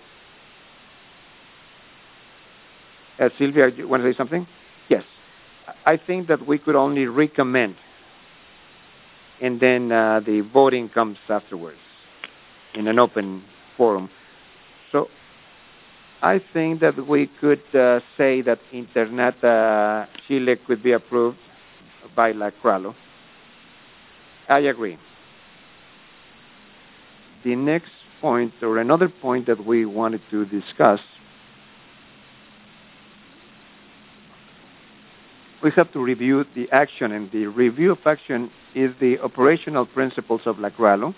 Uh, Sylvia, you want to say something? Yes. I think that we could only recommend, and then uh, the voting comes afterwards in an open forum. So I think that we could uh, say that Internauta Chile could be approved by LACRALO. I agree. The next point, or another point that we wanted to discuss, we have to review the action, and the review of action is the operational principles of LACRALO,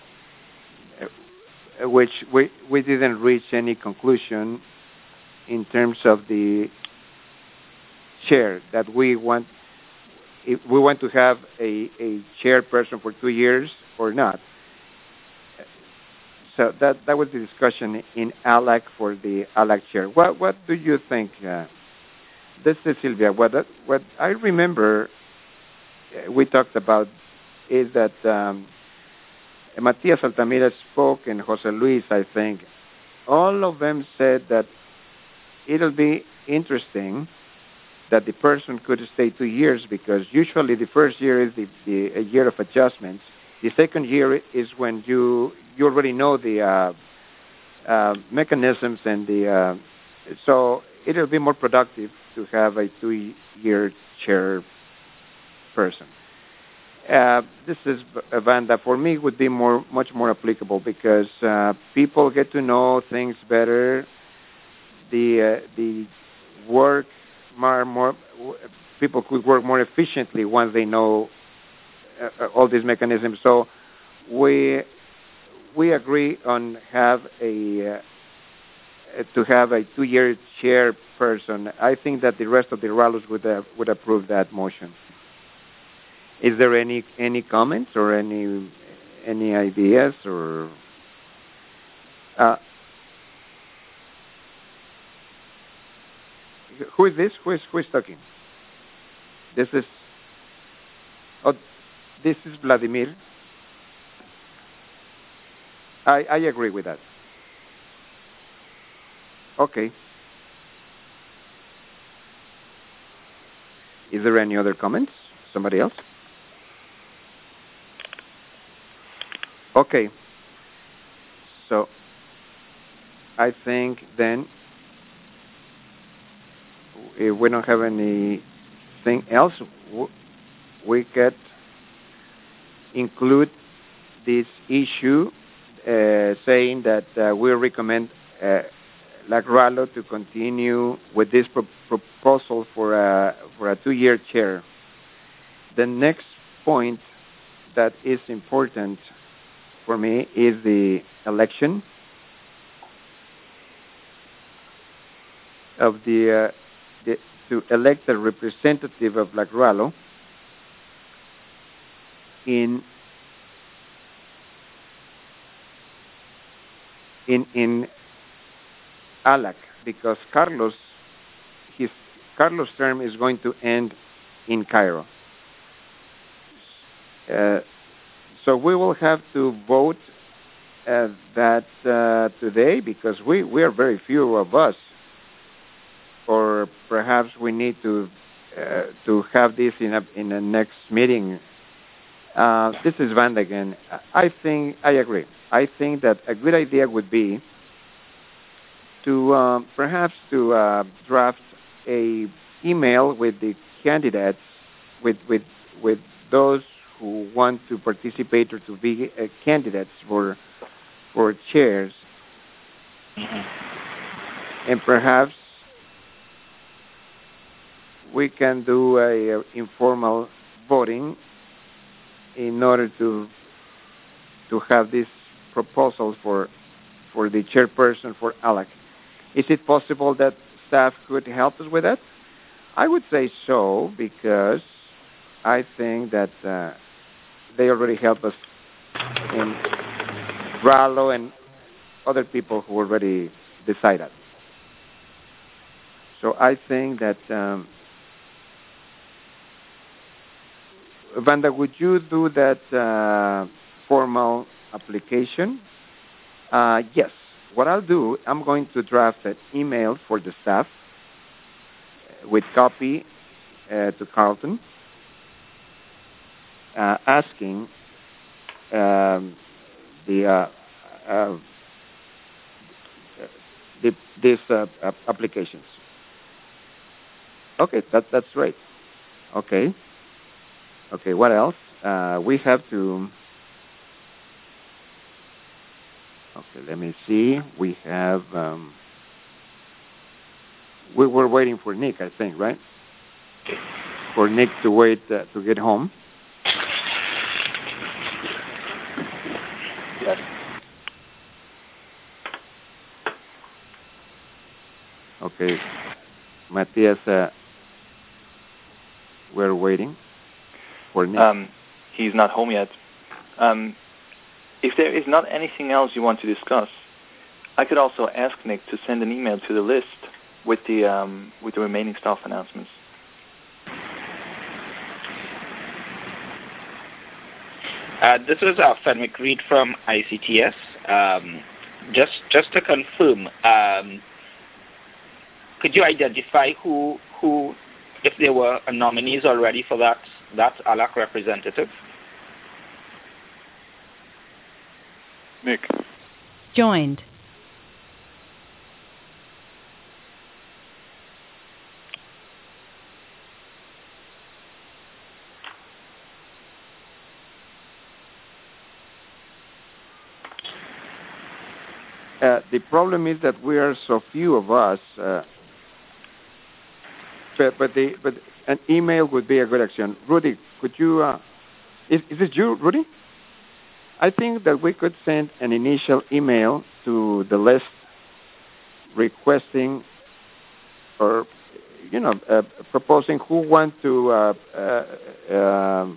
which we, we didn't reach any conclusion in terms of the chair, that we want if we want to have a, a chairperson for two years or not. So that that was the discussion in A L A C for the A L A C chair. What what do you think? Uh, this is Sylvia. What what I remember we talked about is that um, Matias Altamira spoke, and Jose Luis, I think, all of them said that it'll be interesting that the person could stay two years, because usually the first year is the, the a year of adjustments. The second year is when you you already know the uh, uh, mechanisms, and the uh, so it'll be more productive to have a two-year chair person. Uh, this is Vanda. For me, would be more, much more applicable, because uh, people get to know things better. The uh, the work more, more people could work more efficiently once they know uh, all these mechanisms. So we we agree on have a uh, to have a two-year chairperson. I think that the rest of the Ralos would uh, would approve that motion. Is there any any comments or any any ideas or? Uh, who is this? Who is who is talking? This is. Oh, this is Vladimir. I I agree with that. Okay. Is there any other comments? Somebody else? Okay. So I think then, if we don't have anything else, we could include this issue uh, saying that uh, we recommend uh, LACRALO to continue with this pro- proposal for a, for a two-year chair. The next point that is important for me is the election of the, uh, the to elect a representative of LACRALO in in in A L A C, because Carlos his Carlos' term is going to end in Cairo. Uh, so we will have to vote uh, that uh, today, because we, we are very few of us, or perhaps we need to uh, to have this in a in the next meeting. Uh, this is Vanda again. I think I agree. I think that a good idea would be to uh, perhaps to uh, draft a email with the candidates, with with with those who want to participate or to be uh, candidates for for chairs, mm-hmm. and perhaps we can do a, a informal voting in order to to have these proposals for for the chairperson for A L A C. Is it possible that staff could help us with that? I would say so, because I think that uh, they already help us in Rallo and other people who already decided. So I think that um, Vanda, would you do that uh, formal application? Uh, yes. What I'll do, I'm going to draft an email for the staff with copy uh, to Carlton, uh, asking um, the, uh, uh, the these uh, applications. Okay, that that's great. Okay. Okay, what else? Uh, we have to... Okay, let me see. We have... Um, we were waiting for Nick, I think, right? For Nick to wait uh, to get home. Yes. Okay. Matthias, uh, we're waiting. Um, he's not home yet. Um, if there is not anything else you want to discuss, I could also ask Nick to send an email to the list with the um, with the remaining staff announcements. Uh, this is uh, Fenwick Reed from I C T S. Um, just just to confirm, um, could you identify who who, if there were nominees already for that? That's A L A C representative. Nick. Joined. Uh, the problem is that we are so few of us. Uh, but but the but an email would be a good action. Rudy, could you? Uh, is is it you, Rudy? I think that we could send an initial email to the list requesting, or you know, uh, proposing who want to uh, uh, uh,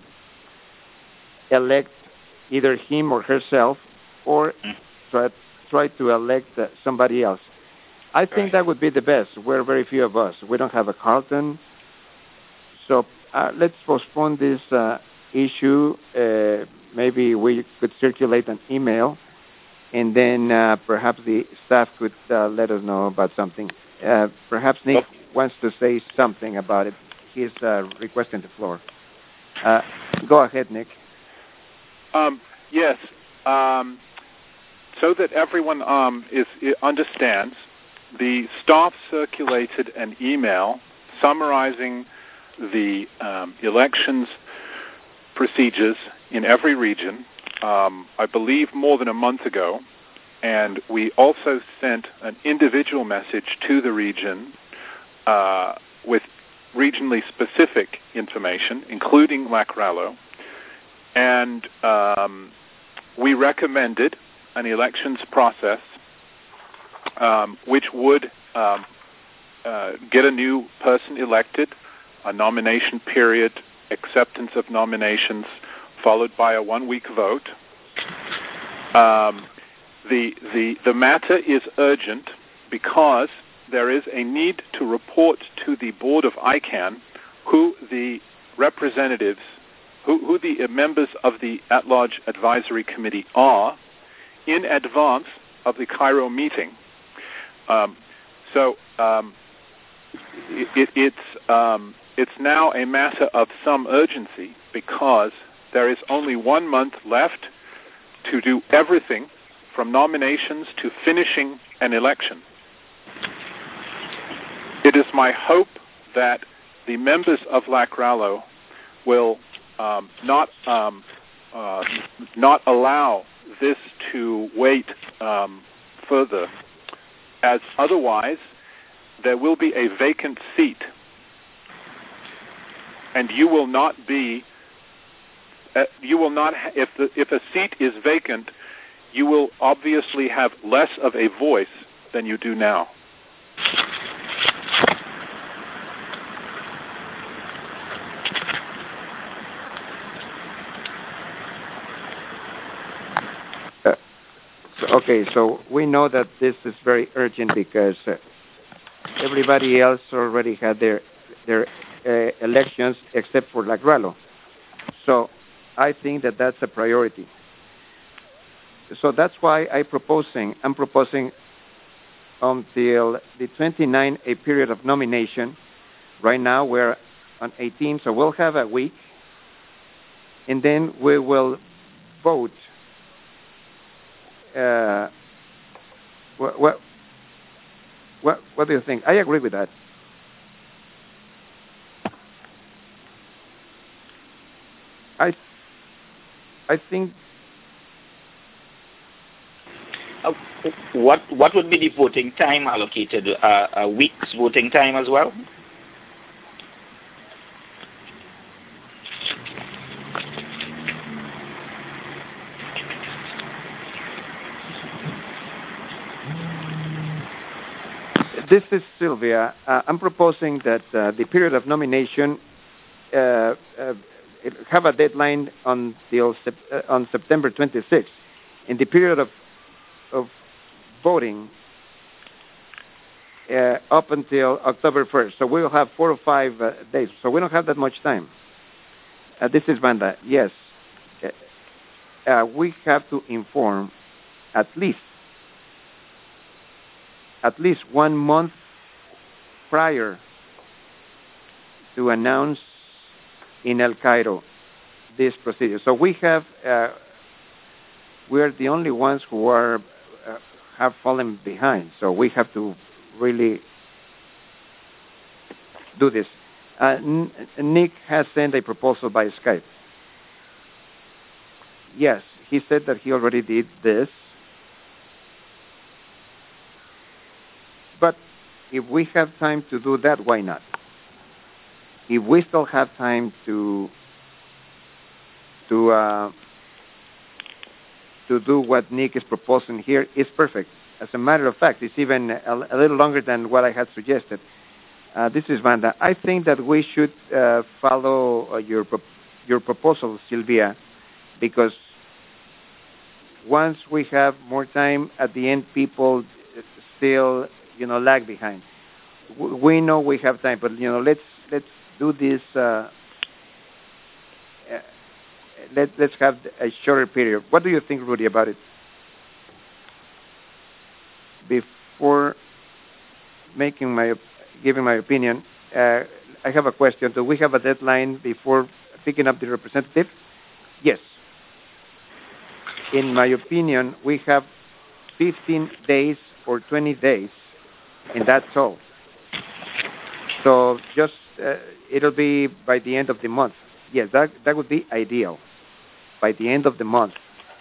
elect either him or herself, or try try to elect uh, somebody else. I think right. That would be the best. We're very few of us. We don't have a Carlton. So uh, let's postpone this uh, issue. Uh, maybe we could circulate an email, and then uh, perhaps the staff could uh, let us know about something. Uh, perhaps Nick oh. wants to say something about it. He's uh, requesting the floor. Uh, go ahead, Nick. Um, yes. Um, so that everyone um, is, is understands, the staff circulated an email summarizing the um, elections procedures in every region, um, I believe more than a month ago, and we also sent an individual message to the region uh, with regionally specific information, including Lacrallo, and um, we recommended an elections process um, which would um, uh, get a new person elected, a nomination period, acceptance of nominations, followed by a one-week vote. Um, the, the, the matter is urgent because there is a need to report to the board of I CANN who the representatives, who, who the members of the at-large advisory committee are in advance of the Cairo meeting. Um, so um, it, it, it's um, it's now a matter of some urgency because there is only one month left to do everything from nominations to finishing an election. It is my hope that the members of LACRALO will um, not um, uh, not allow this to wait um, further, as otherwise there will be a vacant seat, and you will not be. Uh, you will not. Ha- if the if a seat is vacant, you will obviously have less of a voice than you do now. Okay, so we know that this is very urgent because uh, everybody else already had their their uh, elections except for LACRALO. So I think that that's a priority. So that's why I proposing I'm proposing until the twenty-ninth a period of nomination. Right now we're on eighteen, so we'll have a week, and then we will vote. Uh, what, what what what do you think? I agree with that. I I think. Uh, what what would be the voting time allocated? Uh, a week's voting time as well? This is Sylvia. Uh, I'm proposing that uh, the period of nomination uh, uh, have a deadline until sep- uh, on September twenty-sixth. In the period of of voting uh, up until October first. So we'll have four or five uh, days. So we don't have that much time. Uh, this is Vanda. Yes. Uh, uh, we have to inform at least at least one month prior to announce in El Cairo this procedure. So we have, uh, we are the only ones who are uh, have fallen behind. So we have to really do this. Uh, N- Nick has sent a proposal by Skype. Yes, he said that he already did this. But if we have time to do that, why not? If we still have time to to uh, to do what Nick is proposing here, it's perfect. As a matter of fact, it's even a, a little longer than what I had suggested. Uh, this is Vanda. I think that we should uh, follow uh, your pro- your proposal, Sylvia, because once we have more time, at the end, people still, you know, lag behind. We know we have time, but you know, let's let's do this. Uh, uh, let let's have a shorter period. What do you think, Rudy, about it? Before making my giving my opinion, uh, I have a question. Do we have a deadline before picking up the representative? Yes. In my opinion, we have fifteen days or twenty days, and that's all. So just uh, it'll be by the end of the month. Yes, that that would be ideal. By the end of the month,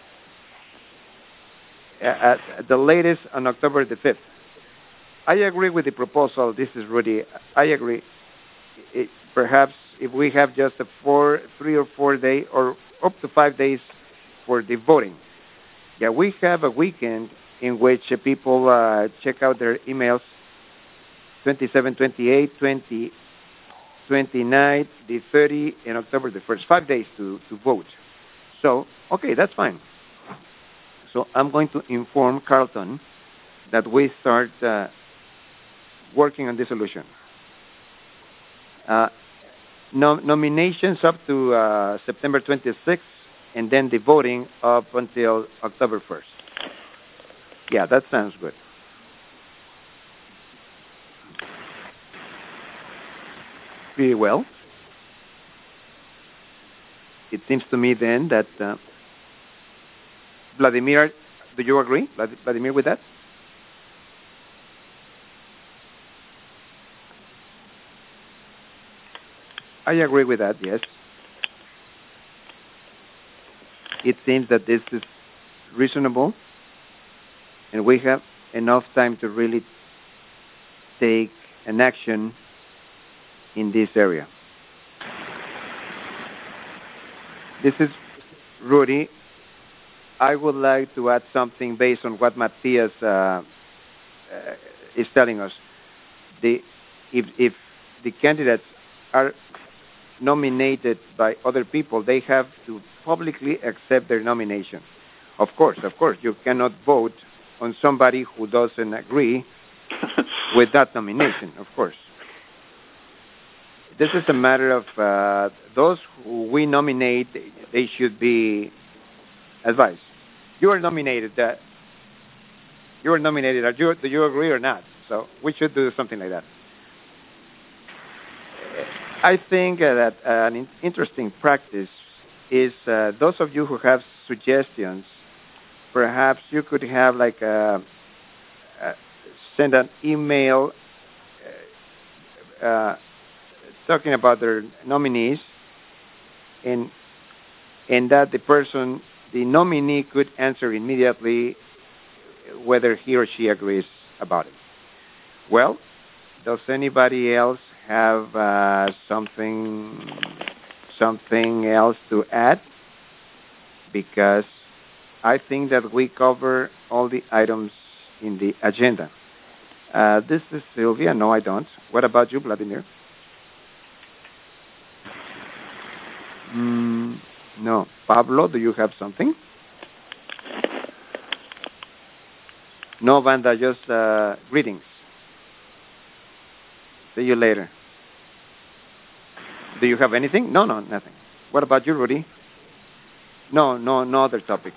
uh, at the latest on October the fifth. I agree with the proposal. This is Rudy. I agree. It, perhaps if we have just a four, three or four day, or up to five days for the voting. Yeah, we have a weekend in which uh, people uh, check out their emails. twenty-seven, twenty-eight, twenty, twenty-nine, the thirty, and October the first. Five days to, to vote. So, okay, that's fine. So I'm going to inform Carlton that we start uh, working on this solution. Uh, nom- nominations up to uh, September twenty-sixth, and then the voting up until October first. Yeah, that sounds good. pretty well. It seems to me then that uh, Vladimir, do you agree, Vlad- Vladimir, with that? I agree with that, yes. It seems that this is reasonable, and we have enough time to really take an action in this area. This is Rudy. I would like to add something based on what Matthias uh, uh, is telling us. The, if, if the candidates are nominated by other people, they have to publicly accept their nomination. Of course, of course, you cannot vote on somebody who doesn't agree with that nomination, of course. This is a matter of uh, those who we nominate, they should be advised. You are nominated. Uh, you are nominated. Are you, do you agree or not? So we should do something like that. I think uh, that uh, an in- interesting practice is uh, those of you who have suggestions, perhaps you could have like a, uh, send an email uh, uh, talking about their nominees, and and that the person, the nominee, could answer immediately whether he or she agrees about it. Well, does anybody else have uh, something something else to add? Because I think that we cover all the items in the agenda. Uh, this is Sylvia. No, I don't. What about you, Vladimir? Mm, no. Pablo, do you have something? No, Vanda, just uh, greetings. See you later. Do you have anything? No, no, nothing. What about you, Rudy? No, no, no other topic.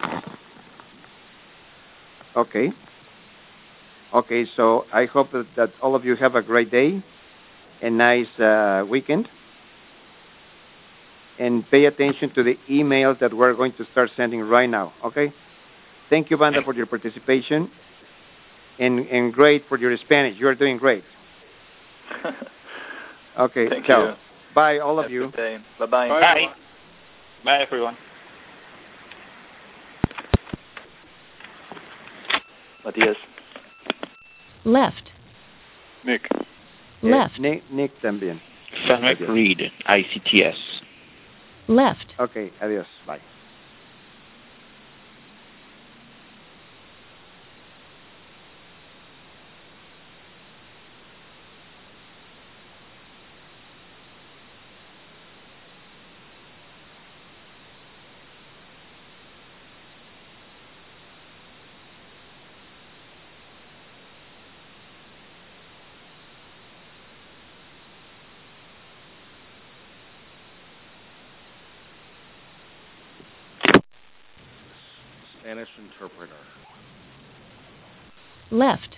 Okay. Okay, so I hope that, that all of you have a great day, a nice uh, weekend, and pay attention to the emails that we're going to start sending right now, okay? Thank you, Vanda, for your participation, and, and great for your Spanish. You're doing great. Okay, Thank ciao. you. Bye, all of Have a you. good day. Bye-bye. Bye. Bye. Bye, everyone. Matthias. Left. Nick. Left. Eh, Nick, Nick también. Fenwick Reed, I C T S. Left. Okay, adios. Bye. Spanish interpreter. Left.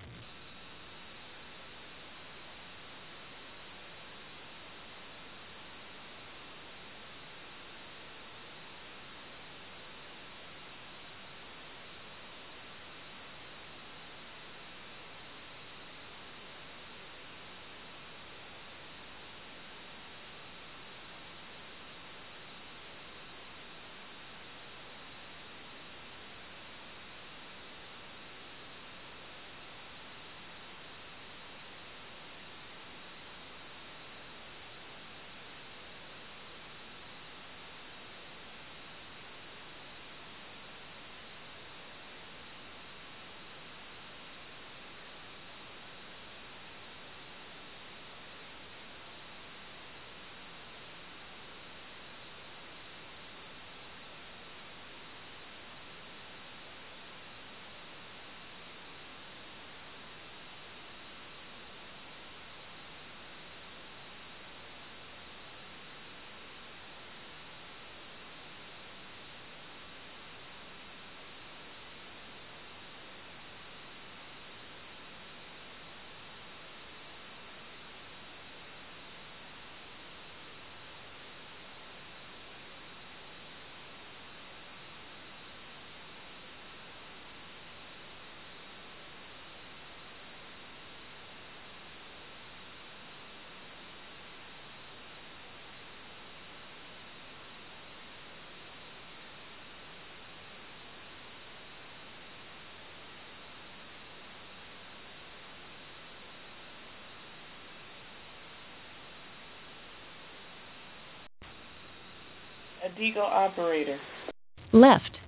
Adigo operator. Left.